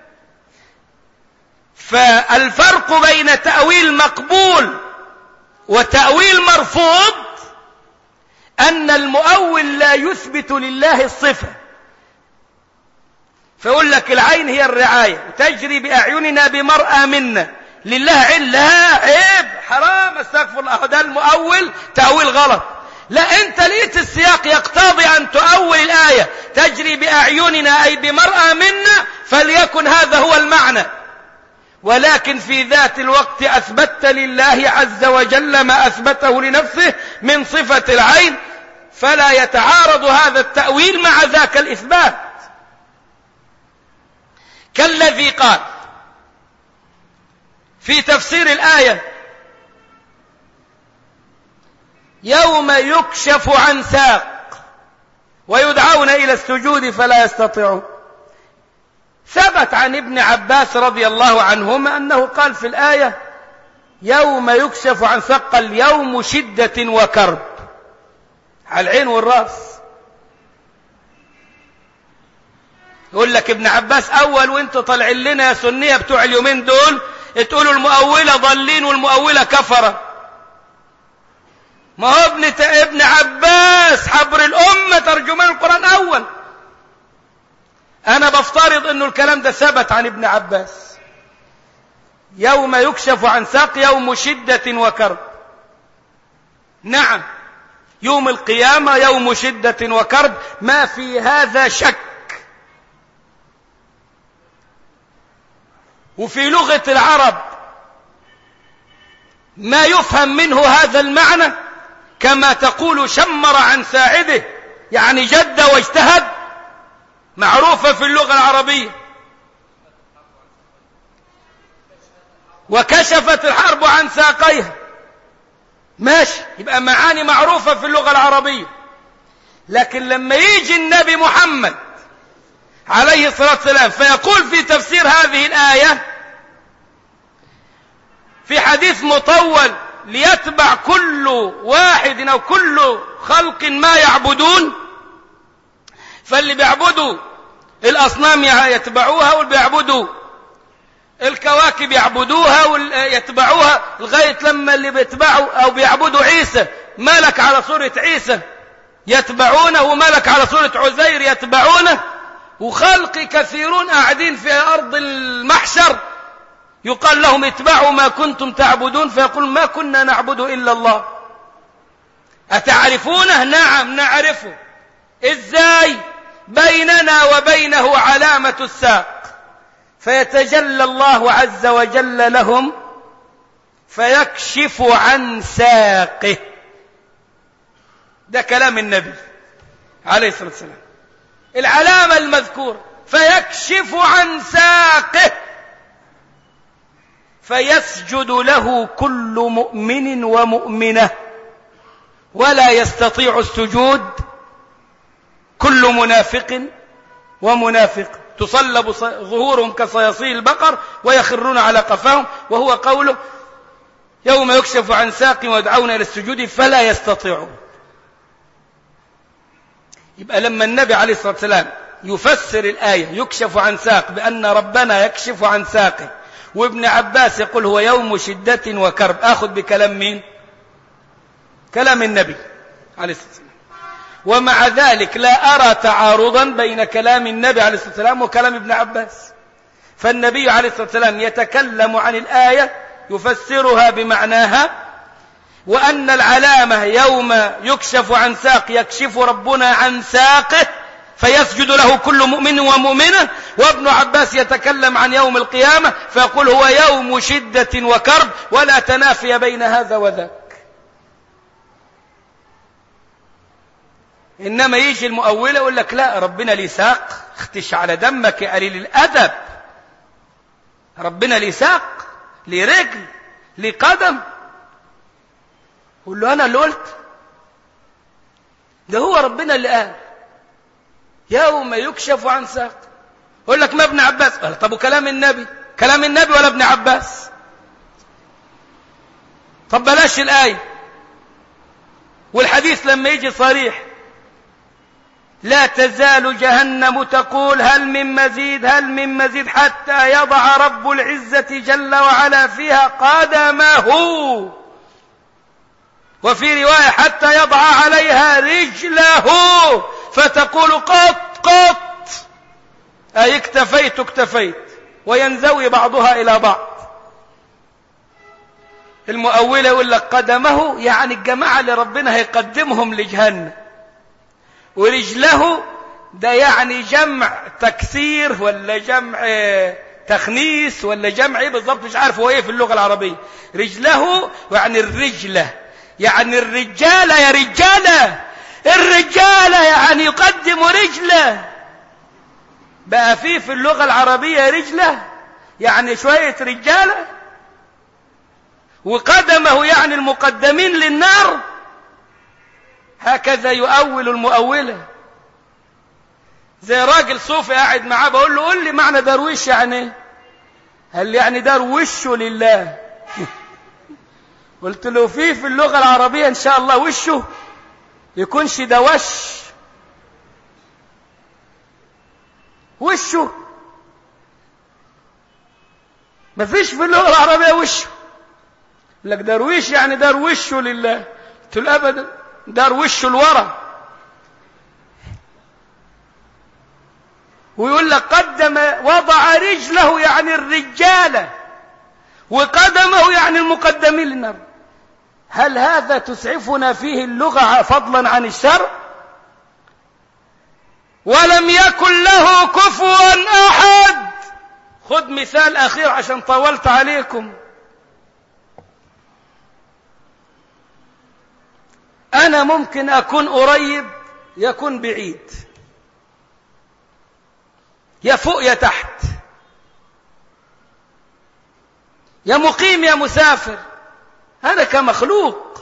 فالفرق بين تأويل مقبول وتأويل مرفوض أن المؤول لا يثبت لله الصفة، فيقول لك العين هي الرعاية تجري بأعيننا بمرأى منا، لله عين، لا عيب حرام استغفر الله، ده المؤول تأويل غلط. لا، أنت لقيت السياق يقتضي أن تؤول الآية تجري بأعيننا أي بمرأى منا، فليكن هذا هو المعنى. ولكن في ذات الوقت أثبت لله عز وجل ما أثبته لنفسه من صفة العين، فلا يتعارض هذا التأويل مع ذاك الإثبات. كالذي قال في تفسير الآية يوم يكشف عن ساق ويدعون إلى السجود فلا يستطيعون. ثبت عن ابن عباس رضي الله عنهما أنه قال في الآية يوم يكشف عن ساق، اليوم شدة وكرب، على العين والرأس. يقول لك ابن عباس أول وانت طالعين لنا يا سنية بتوع اليومين دول تقولوا المؤولة ضالين والمؤولة كفرة. ما هو ابن ابن عباس حبر الأمة ترجمان القرآن أول. أنا بفترض أنه الكلام ده ثبت عن ابن عباس. يوم يكشف عن ساق يوم شدة وكرب. نعم، يوم القيامة يوم شدة وكرب، ما في هذا شك. وفي لغة العرب ما يفهم منه هذا المعنى كما تقول شمر عن ساعده، يعني جد واجتهد، معروفة في اللغة العربية. وكشفت الحرب عن ساقيها، ماشي، يبقى معاني معروفة في اللغة العربية. لكن لما يجي النبي محمد عليه الصلاة والسلام فيقول في تفسير هذه الآية في حديث مطول ليتبع كل واحد أو كل خلق ما يعبدون، فاللي بيعبدوا الأصنام يتبعوها، واللي بيعبدوا الكواكب يعبدوها ويتبعوها، لغاية لما اللي بيتبعوا أو بيعبدوا عيسى ملك على صورة عيسى يتبعونه، وملك على صورة عزير يتبعونه، وخلق كثيرون قاعدين في أرض المحشر يقال لهم اتبعوا ما كنتم تعبدون، فيقول ما كنا نعبد إلا الله. أتعرفونه؟ نعم نعرفه. إزاي؟ بيننا وبينه علامة الساق، فيتجلى الله عز وجل لهم فيكشف عن ساقه. ده كلام النبي عليه الصلاة والسلام، العلامة المذكورة فيكشف عن ساقه، فيسجد له كل مؤمن ومؤمنة، ولا يستطيع السجود كل منافق ومنافق، تصلب ظهورهم كصياصي البقر ويخرون على قفاهم، وهو قوله يوم يكشف عن ساق ويدعون إلى السجود فلا يستطيعون. يبقى لما النبي عليه الصلاة والسلام يفسر الآية يكشف عن ساق بأن ربنا يكشف عن ساقه، وابن عباس يقول هو يوم شدة وكرب، أخذ بكلام مين؟ كلام النبي عليه الصلاة والسلام. ومع ذلك لا أرى تعارضا بين كلام النبي عليه الصلاة والسلام وكلام ابن عباس، فالنبي عليه الصلاة والسلام يتكلم عن الآية يفسرها بمعناها، وأن العلامة يوم يكشف عن ساق يكشف ربنا عن ساقه فيسجد له كل مؤمن ومؤمنة، وابن عباس يتكلم عن يوم القيامة فيقول هو يوم شدة وكرب، ولا تنافي بين هذا وذاك. إنما يجي المؤولة يقول لك لا، ربنا ليه ساق، اختش على دمك يا قليل الأدب، ربنا ليه ساق، ليه رجل، ليه قدم. قول له أنا اللي قلت؟ ده هو ربنا اللي قال يوم يكشف عن ساق. يقول لك ما ابن عباس، قال طب وكلام النبي؟ كلام النبي ولا ابن عباس؟ طب بلاش الآية والحديث لما يجي صريح لا تزال جهنم تقول هل من مزيد هل من مزيد حتى يضع رب العزة جل وعلا فيها قدمه، وفي رواية حتى يضع عليها رجله فتقول قط قط، أي اكتفيت اكتفيت، وينزوي بعضها إلى بعض. المؤولة يقول لك قدمه يعني الجماعة اللي ربنا هيقدمهم لجهنم، ورجله ده يعني جمع تكسير ولا جمع تخنيس ولا جمع ايه بالضبط، مش عارف هو ايه في اللغة العربية. رجله يعني الرجلة، يعني الرجالة يا رجالة، الرجالة يعني يقدم رجله. بقى فيه في اللغة العربية رجله يعني شوية رجالة، وقدمه يعني المقدمين للنار. هكذا يؤول المؤولة. زي راجل صوفي قاعد معاه بقول له قول لي معنى درويش يعني ايه؟ قال لي يعني دار وشه لله. قلت له فيه في اللغة العربية ان شاء الله وشه يكونش ده وش، وشه مفيش في اللغة العربية وشه. لك درويش يعني دار وشه لله. قلت له ابدا، دار وشه لورا. ويقول لك قدم وضع رجله يعني الرجالة، وقدمه يعني المقدمين للنار. هل هذا تسعفنا فيه اللغة فضلا عن الشرع؟ ولم يكن له كفوا أحد. خذ مثال أخير عشان طولت عليكم. أنا ممكن أكون قريب يكون بعيد، يا فوق يا تحت، يا مقيم يا مسافر، هذا كمخلوق.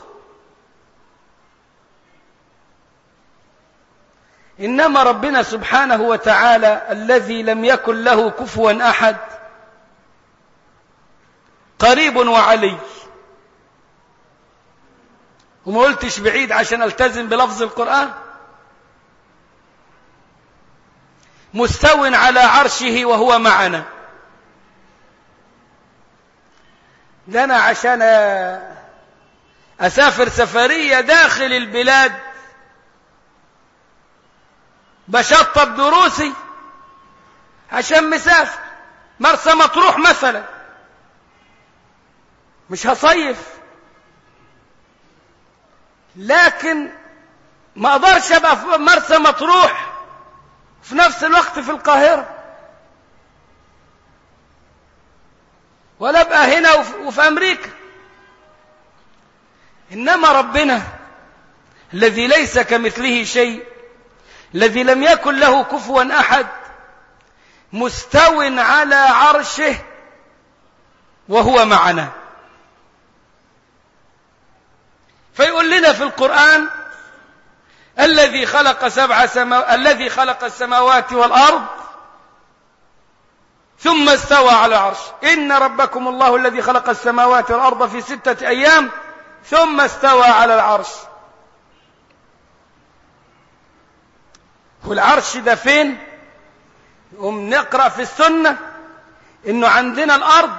إنما ربنا سبحانه وتعالى الذي لم يكن له كفوا أحد قريب وعلي، وما قلتش بعيد عشان التزم بلفظ القرآن. مستو على عرشه وهو معنا. ده أنا عشان أسافر سفرية داخل البلاد بشطب دروسي عشان مسافر مرسى مطروح مثلا، مش هصيف، لكن ما اقدرش ابقى في مرسى مطروح في نفس الوقت في القاهرة، ولا ابقى هنا وفي امريكا. انما ربنا الذي ليس كمثله شيء، الذي لم يكن له كفوا احد، مستو على عرشه وهو معنا. فيقول لنا في القرآن: الذي خلق سبع سما... الذي خلق السماوات والأرض ثم استوى على العرش. إن ربكم الله الذي خلق السماوات والأرض في ستة أيام ثم استوى على العرش. والعرش ده فين؟ نقوم نقرأ في السنة إنه عندنا الأرض،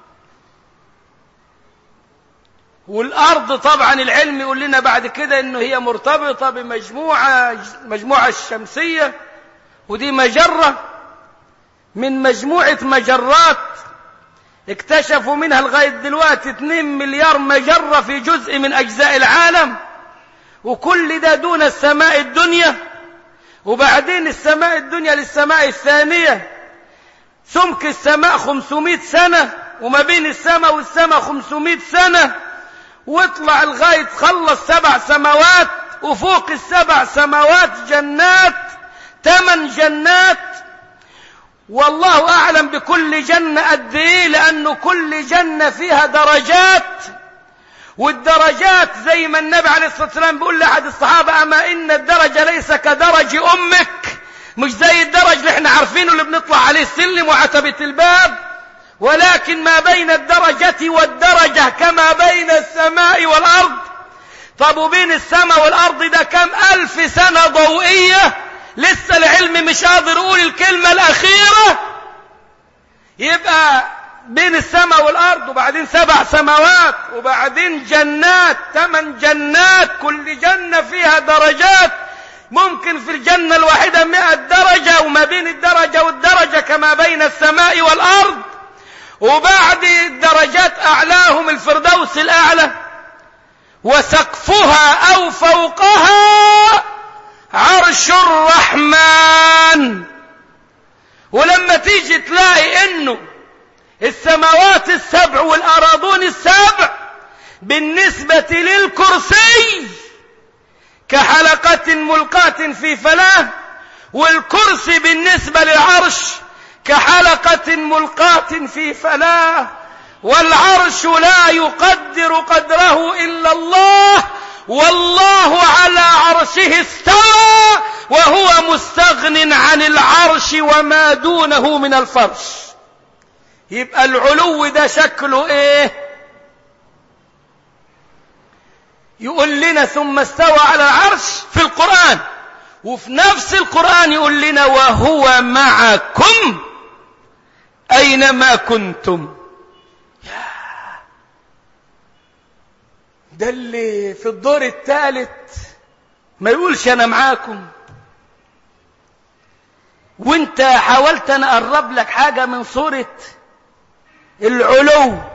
والأرض طبعا العلم يقول لنا بعد كده إنه هي مرتبطة بمجموعة مجموعة الشمسية، ودي مجرة من مجموعة مجرات اكتشفوا منها لغاية دلوقتي اثنين مليار مجرة في جزء من أجزاء العالم، وكل ده دون السماء الدنيا. وبعدين السماء الدنيا للسماء الثانية سمك السماء خمسمائة سنة، وما بين السماء والسماء خمسمائة سنة، واطلع لغاية خلص سبع سماوات، وفوق السبع سماوات جنات، ثمان جنات، والله أعلم بكل جنة قد إيه، لأنه كل جنة فيها درجات، والدرجات زي ما النبي عليه الصلاة والسلام بيقول لأحد الصحابة: أما إن الدرجة ليس كدرج أمك، مش زي الدرج اللي احنا عارفينه اللي بنطلع عليه السلم وعتبة الباب، ولكن ما بين الدرجة والدرجة كما بين السماء والأرض. طب وبين السماء والأرض ده كم ألف سنة ضوئية، لسه العلم مش قادر يقول الكلمة الأخيرة. يبقى بين السماء والأرض، وبعدين سبع سماوات، وبعدين جنات، ثمان جنات، كل جنة فيها درجات، ممكن في الجنة الواحدة مئة درجة، وما بين الدرجة والدرجة كما بين السماء والأرض. وبعد الدرجات أعلاهم الفردوس الأعلى، وسقفها أو فوقها عرش الرحمن. ولما تيجي تلاقي إنه السماوات السبع والأراضون السبع بالنسبة للكرسي كحلقة ملقاة في فلاة، والكرسي بالنسبة للعرش كحلقة ملقاة في فلاة، والعرش لا يقدر قدره إلا الله، والله على عرشه استوى وهو مستغن عن العرش وما دونه من الفرش. يبقى العلو ده شكله ايه؟ يقول لنا ثم استوى على العرش في القرآن، وفي نفس القرآن يقول لنا وهو معكم أينما كنتم. ده اللي في الدور الثالث ما يقولش أنا معاكم. وانت حاولت أن أقرب لك حاجة من صورة العلو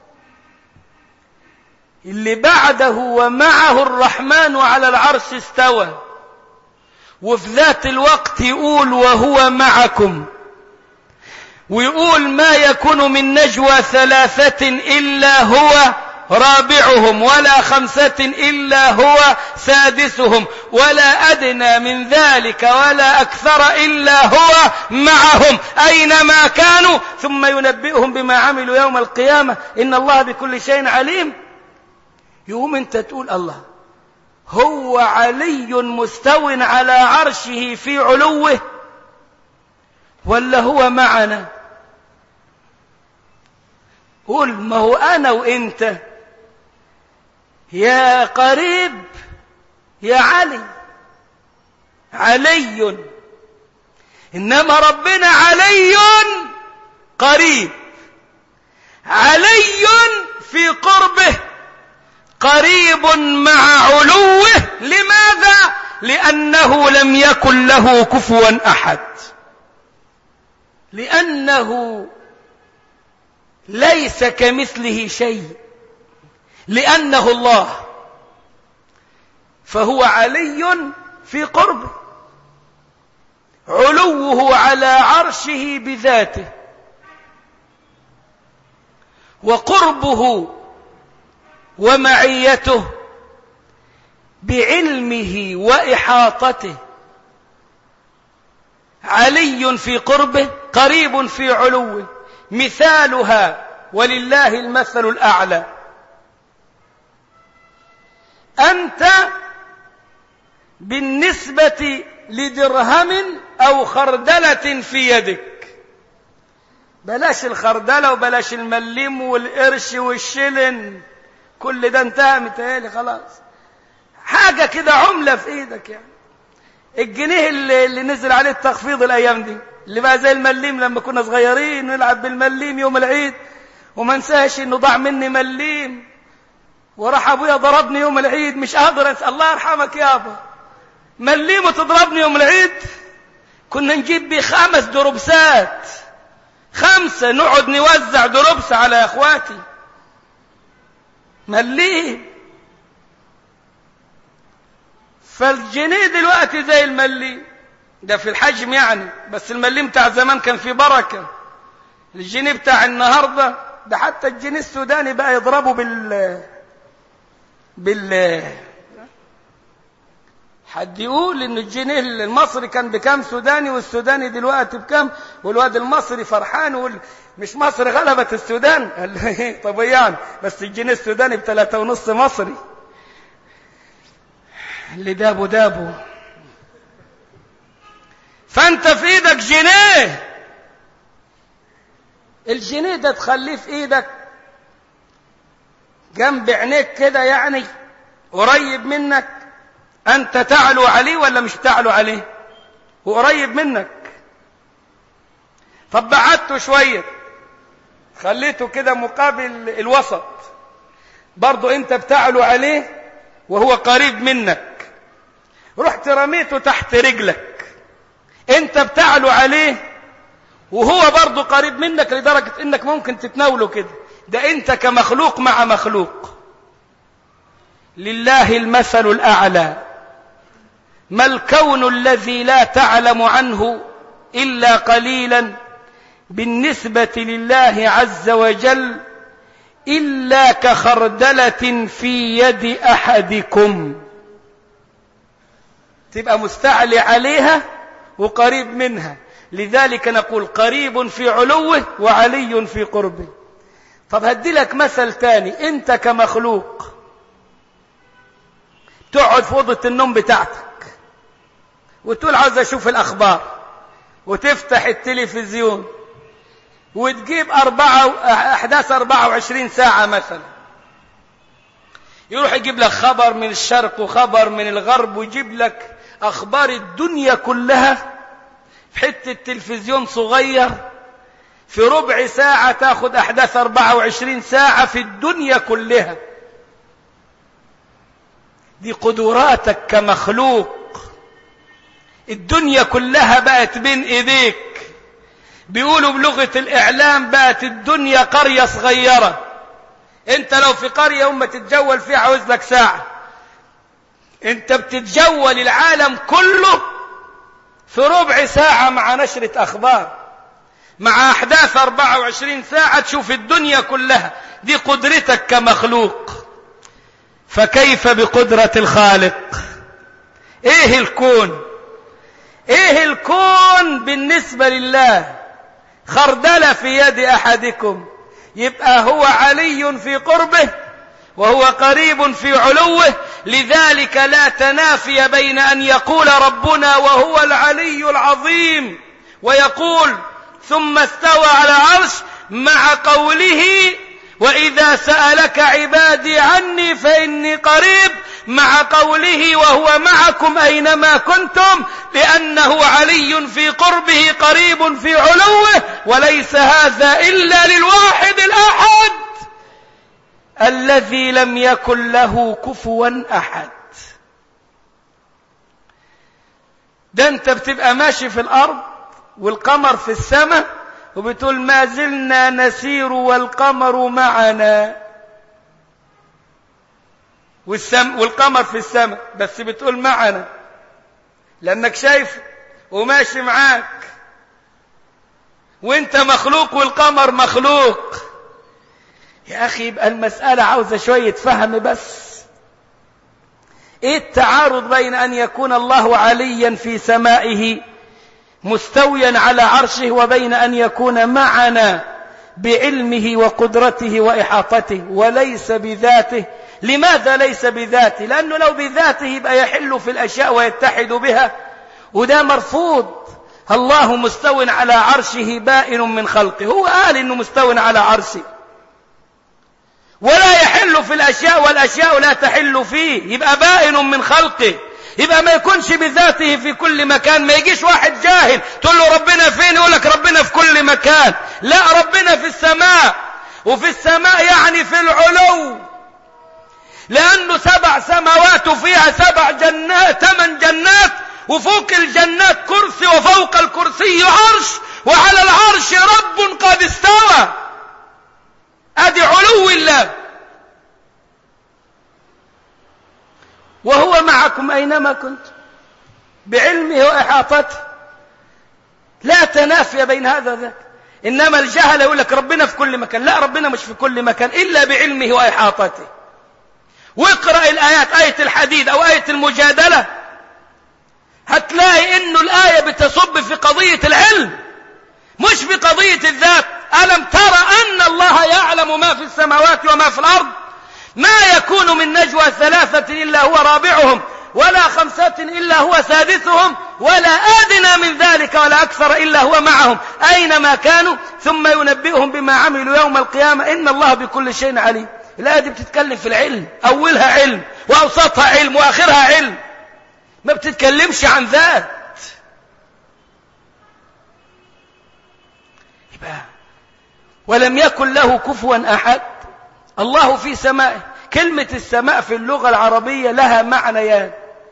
اللي بعده ومعه الرحمن على العرش استوى، وفي ذات الوقت يقول وهو معكم، ويقول ما يكون من نجوى ثلاثة إلا هو رابعهم، ولا خمسة إلا هو سادسهم، ولا أدنى من ذلك ولا أكثر إلا هو معهم أينما كانوا ثم ينبئهم بما عملوا يوم القيامة إن الله بكل شيء عليم. يوم أنت تقول الله هو علي مستو على عرشه في علوه، ولا هو معنا؟ قول ما هو أنا وإنت يا قريب يا علي، علي، إنما ربنا علي قريب، علي في قربه قريب مع علوه. لماذا؟ لأنه لم يكن له كفوا أحد، لأنه ليس كمثله شيء، لأنه الله، فهو علي في قربه، علوه على عرشه بذاته، وقربه ومعيته بعلمه وإحاطته. علي في قربه قريب في علوه. مثالها ولله المثل الأعلى: أنت بالنسبة لدرهم أو خردلة في يدك، بلاش الخردلة وبلاش المليم والقرش والشلن، كل ده انتهى متهيألي خلاص. حاجة كده عملة في ايدك، يعني الجنيه اللي, اللي نزل عليه التخفيض الايام دي، اللي بقى زي المليم لما كنا صغيرين نلعب بالمليم يوم العيد، وما انساش انه ضاع مني مليم وراح ابويا ضربني يوم العيد، مش قادر انسى. الله يرحمك يابا، مليم وتضربني يوم العيد؟ كنا نجيب بيه خمس دروبسات، خمسة، نقعد نوزع دروبس على اخواتي. مليم. فالجنيه دلوقتي زي المليم ده في الحجم يعني، بس المليم بتاع زمان كان فيه بركة. الجنيه بتاع النهاردة ده حتى الجنيه السوداني بقى يضربه بال بال حد يقول ان الجنيه المصري كان بكام سوداني، والسوداني دلوقتي بكام، والواد المصري فرحان وال... مش مصر غلبت السودان. قال طب يعني بس الجنيه السوداني بثلاثة ونص مصري، اللي دابو دابو. فانت في ايدك جنيه، الجنيه ده تخليه في ايدك جنب عينيك كده، يعني قريب منك، انت تعلو عليه ولا مش تعلو عليه؟ وقريب منك. طب بعدته شوية، خليته كده مقابل الوسط، برضو انت بتعلو عليه وهو قريب منك. رحت رميته تحت رجلك، انت بتعلو عليه وهو برضو قريب منك لدرجة انك ممكن تتناوله كده. ده انت كمخلوق مع مخلوق. لله المثل الأعلى. ما الكون الذي لا تعلم عنه إلا قليلا بالنسبة لله عز وجل إلا كخردلة في يد أحدكم، تبقى مستعلي عليها وقريب منها. لذلك نقول قريب في علوه وعلي في قربه. طب هدي لك مثل تاني. انت كمخلوق تقعد في اوضه النوم بتاعتك وتقول عاوز اشوف الاخبار، وتفتح التلفزيون وتجيب أربعة أحداث أربعة وعشرين ساعة مثلا، يروح يجيب لك خبر من الشرق وخبر من الغرب، ويجيب لك أخبار الدنيا كلها في حتة تلفزيون صغير. في ربع ساعة تاخد أحداث أربعة وعشرين ساعة في الدنيا كلها. دي قدراتك كمخلوق. الدنيا كلها بقت بين ايديك. بيقولوا بلغة الإعلام بقت الدنيا قرية صغيرة. انت لو في قرية وما تتجول فيها عاوز لك ساعة، انت بتتجول العالم كله في ربع ساعة مع نشرة أخبار، مع أحداث أربعة وعشرين ساعة تشوف الدنيا كلها. دي قدرتك كمخلوق، فكيف بقدرة الخالق؟ ايه الكون؟ ايه الكون بالنسبة لله؟ خردلة في يد أحدكم. يبقى هو علي في قربه وهو قريب في علوه. لذلك لا تنافي بين أن يقول ربنا وهو العلي العظيم ويقول ثم استوى على العرش، مع قوله وإذا سألك عبادي عني فإني قريب، مع قوله وهو معكم أينما كنتم، لأنه علي في قربه قريب في علوه، وليس هذا إلا للواحد الأحد الذي لم يكن له كفوا أحد. ده أنت بتبقى ماشي في الأرض والقمر في السماء وبتقول ما زلنا نسير والقمر معنا، والسم والقمر في السماء، بس بتقول معنا لأنك شايف وماشي معاك، وانت مخلوق والقمر مخلوق. يا أخي يبقى المسألة عاوزة شوية فهم بس. ايه التعارض بين أن يكون الله عليا في سمائه مستويا على عرشه وبين أن يكون معنا بعلمه وقدرته وإحاطته وليس بذاته؟ لماذا ليس بذاته؟ لأنه لو بذاته يبقى يحل في الأشياء ويتحد بها، وده مرفوض. الله مستو على عرشه بائن من خلقه، هو قال إنه مستو على عرشه، ولا يحل في الأشياء والأشياء لا تحل فيه، يبقى بائن من خلقه، يبقى ما يكونش بذاته في كل مكان. ما يجيش واحد جاهل تقول له ربنا فين يقول لك ربنا في كل مكان. لا، ربنا في السماء، وفي السماء يعني في العلو، لأنه سبع سماوات وفيها سبع جنات، ثمان جنات، وفوق الجنات كرسي، وفوق الكرسي عرش، وعلى العرش رب قد استوى. ادي علو الله. وهو معكم أينما كنتم بعلمه وإحاطته، لا تنافي بين هذا وذاك. إنما الجهل يقول لك ربنا في كل مكان. لا، ربنا مش في كل مكان إلا بعلمه وإحاطته. واقرأ الآيات، آية الحديد أو آية المجادلة، هتلاقي إنه الآية بتصب في قضية العلم مش في قضية الذات. ألم ترى أن الله يعلم ما في السماوات وما في الأرض؟ ما يكون من نجوى ثلاثة إلا هو رابعهم، ولا خمسة إلا هو سادسهم، ولا أدنى من ذلك ولا أكثر إلا هو معهم أينما كانوا، ثم ينبئهم بما عملوا يوم القيامة إن الله بكل شيء عليم. الآية دي بتتكلم في العلم، أولها علم وأوسطها علم وآخرها علم، ما بتتكلمش عن ذات. يبقى ولم يكن له كفوا أحد. الله في سمائه. كلمة السماء في اللغة العربية لها معنيان.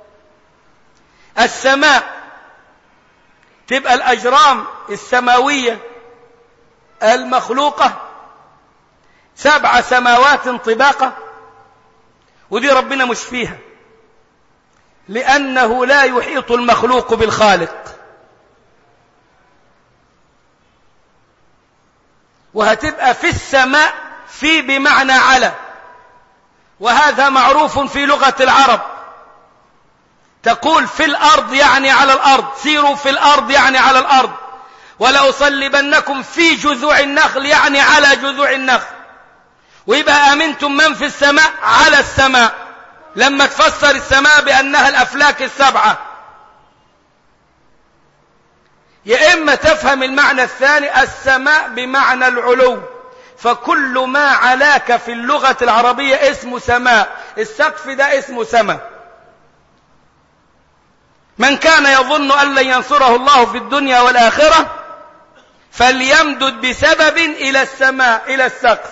السماء تبقى الأجرام السماوية المخلوقة، سبع سماوات طباقة، ودي ربنا مش فيها، لأنه لا يحيط المخلوق بالخالق. وهتبقى في السماء في بمعنى على، وهذا معروف في لغة العرب. تقول في الأرض يعني على الأرض، سيروا في الأرض يعني على الأرض، ولأصلبنكم في جذوع النخل يعني على جذوع النخل. ويبقى أمنتم من في السماء على السماء، لما تفسر السماء بأنها الأفلاك السبعة. يا إما تفهم المعنى الثاني، السماء بمعنى العلو، فكل ما علاك في اللغة العربية اسمه سماء. السقف ده اسمه سماء. من كان يظن أن لن ينصره الله في الدنيا والآخرة فليمدد بسبب إلى السماء، إلى السقف.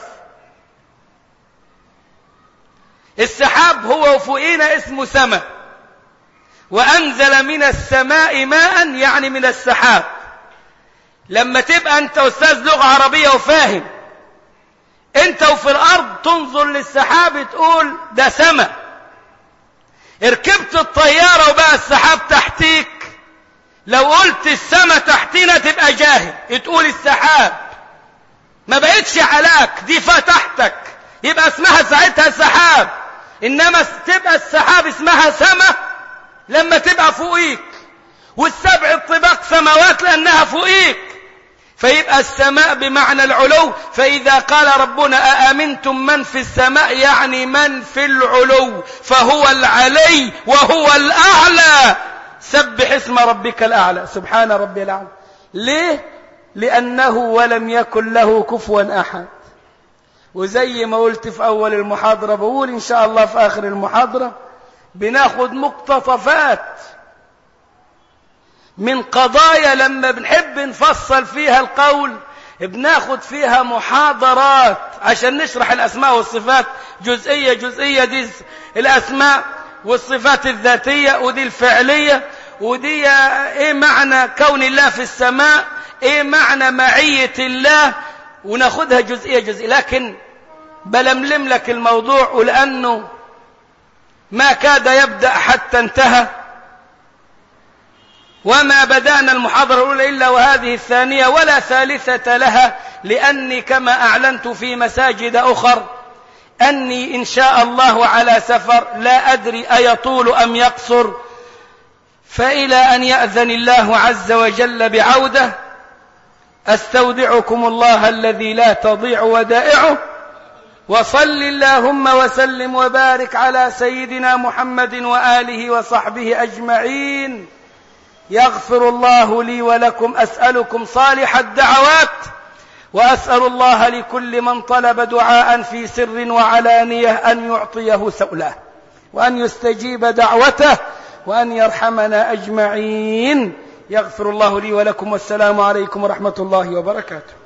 السحاب هو فوقينا اسمه سماء. وأنزل من السماء ماء يعني من السحاب. لما تبقى أنت أستاذ لغة عربية وفاهم، أنت وفي الأرض تنظر للسحاب تقول ده سماء. ركبت الطيارة وبقى السحاب تحتيك، لو قلت السماء تحتنا تبقى جاهل، تقول السحاب. ما بقتش علاك، دي فتحتك، يبقى اسمها ساعتها سحاب. إنما تبقى السحاب اسمها سماء لما تبقى فوقيك، والسبع الطباق سماوات لأنها فوقيك. فيبقى السماء بمعنى العلو. فإذا قال ربنا أأمنتم من في السماء يعني من في العلو، فهو العلي وهو الأعلى. سبح اسم ربك الأعلى، سبحان ربي الأعلى. ليه؟ لأنه ولم يكن له كفوا أحد. وزي ما قلت في أول المحاضرة بقول إن شاء الله في آخر المحاضرة بناخد مقتطفات من قضايا لما بنحب نفصل فيها القول بناخد فيها محاضرات عشان نشرح الأسماء والصفات جزئية جزئية. دي الأسماء والصفات الذاتية، ودي الفعلية، ودي ايه معنى كون الله في السماء، ايه معنى معية الله، وناخدها جزئية جزئية. لكن بلملم لك الموضوع، ولأنه ما كاد يبدأ حتى انتهى، وما بدأنا المحاضرة الأولى إلا وهذه الثانية ولا ثالثة لها، لأني كما أعلنت في مساجد أخر أني إن شاء الله على سفر، لا أدري أيطول أم يقصر، فإلى أن يأذن الله عز وجل بعودة أستودعكم الله الذي لا تضيع ودائعه، وصل اللهم وسلم وبارك على سيدنا محمد وآله وصحبه أجمعين. يغفر الله لي ولكم. أسألكم صالح الدعوات، وأسأل الله لكل من طلب دعاء في سر وعلانية أن يعطيه سؤله، وأن يستجيب دعوته، وأن يرحمنا أجمعين. يغفر الله لي ولكم، والسلام عليكم ورحمة الله وبركاته.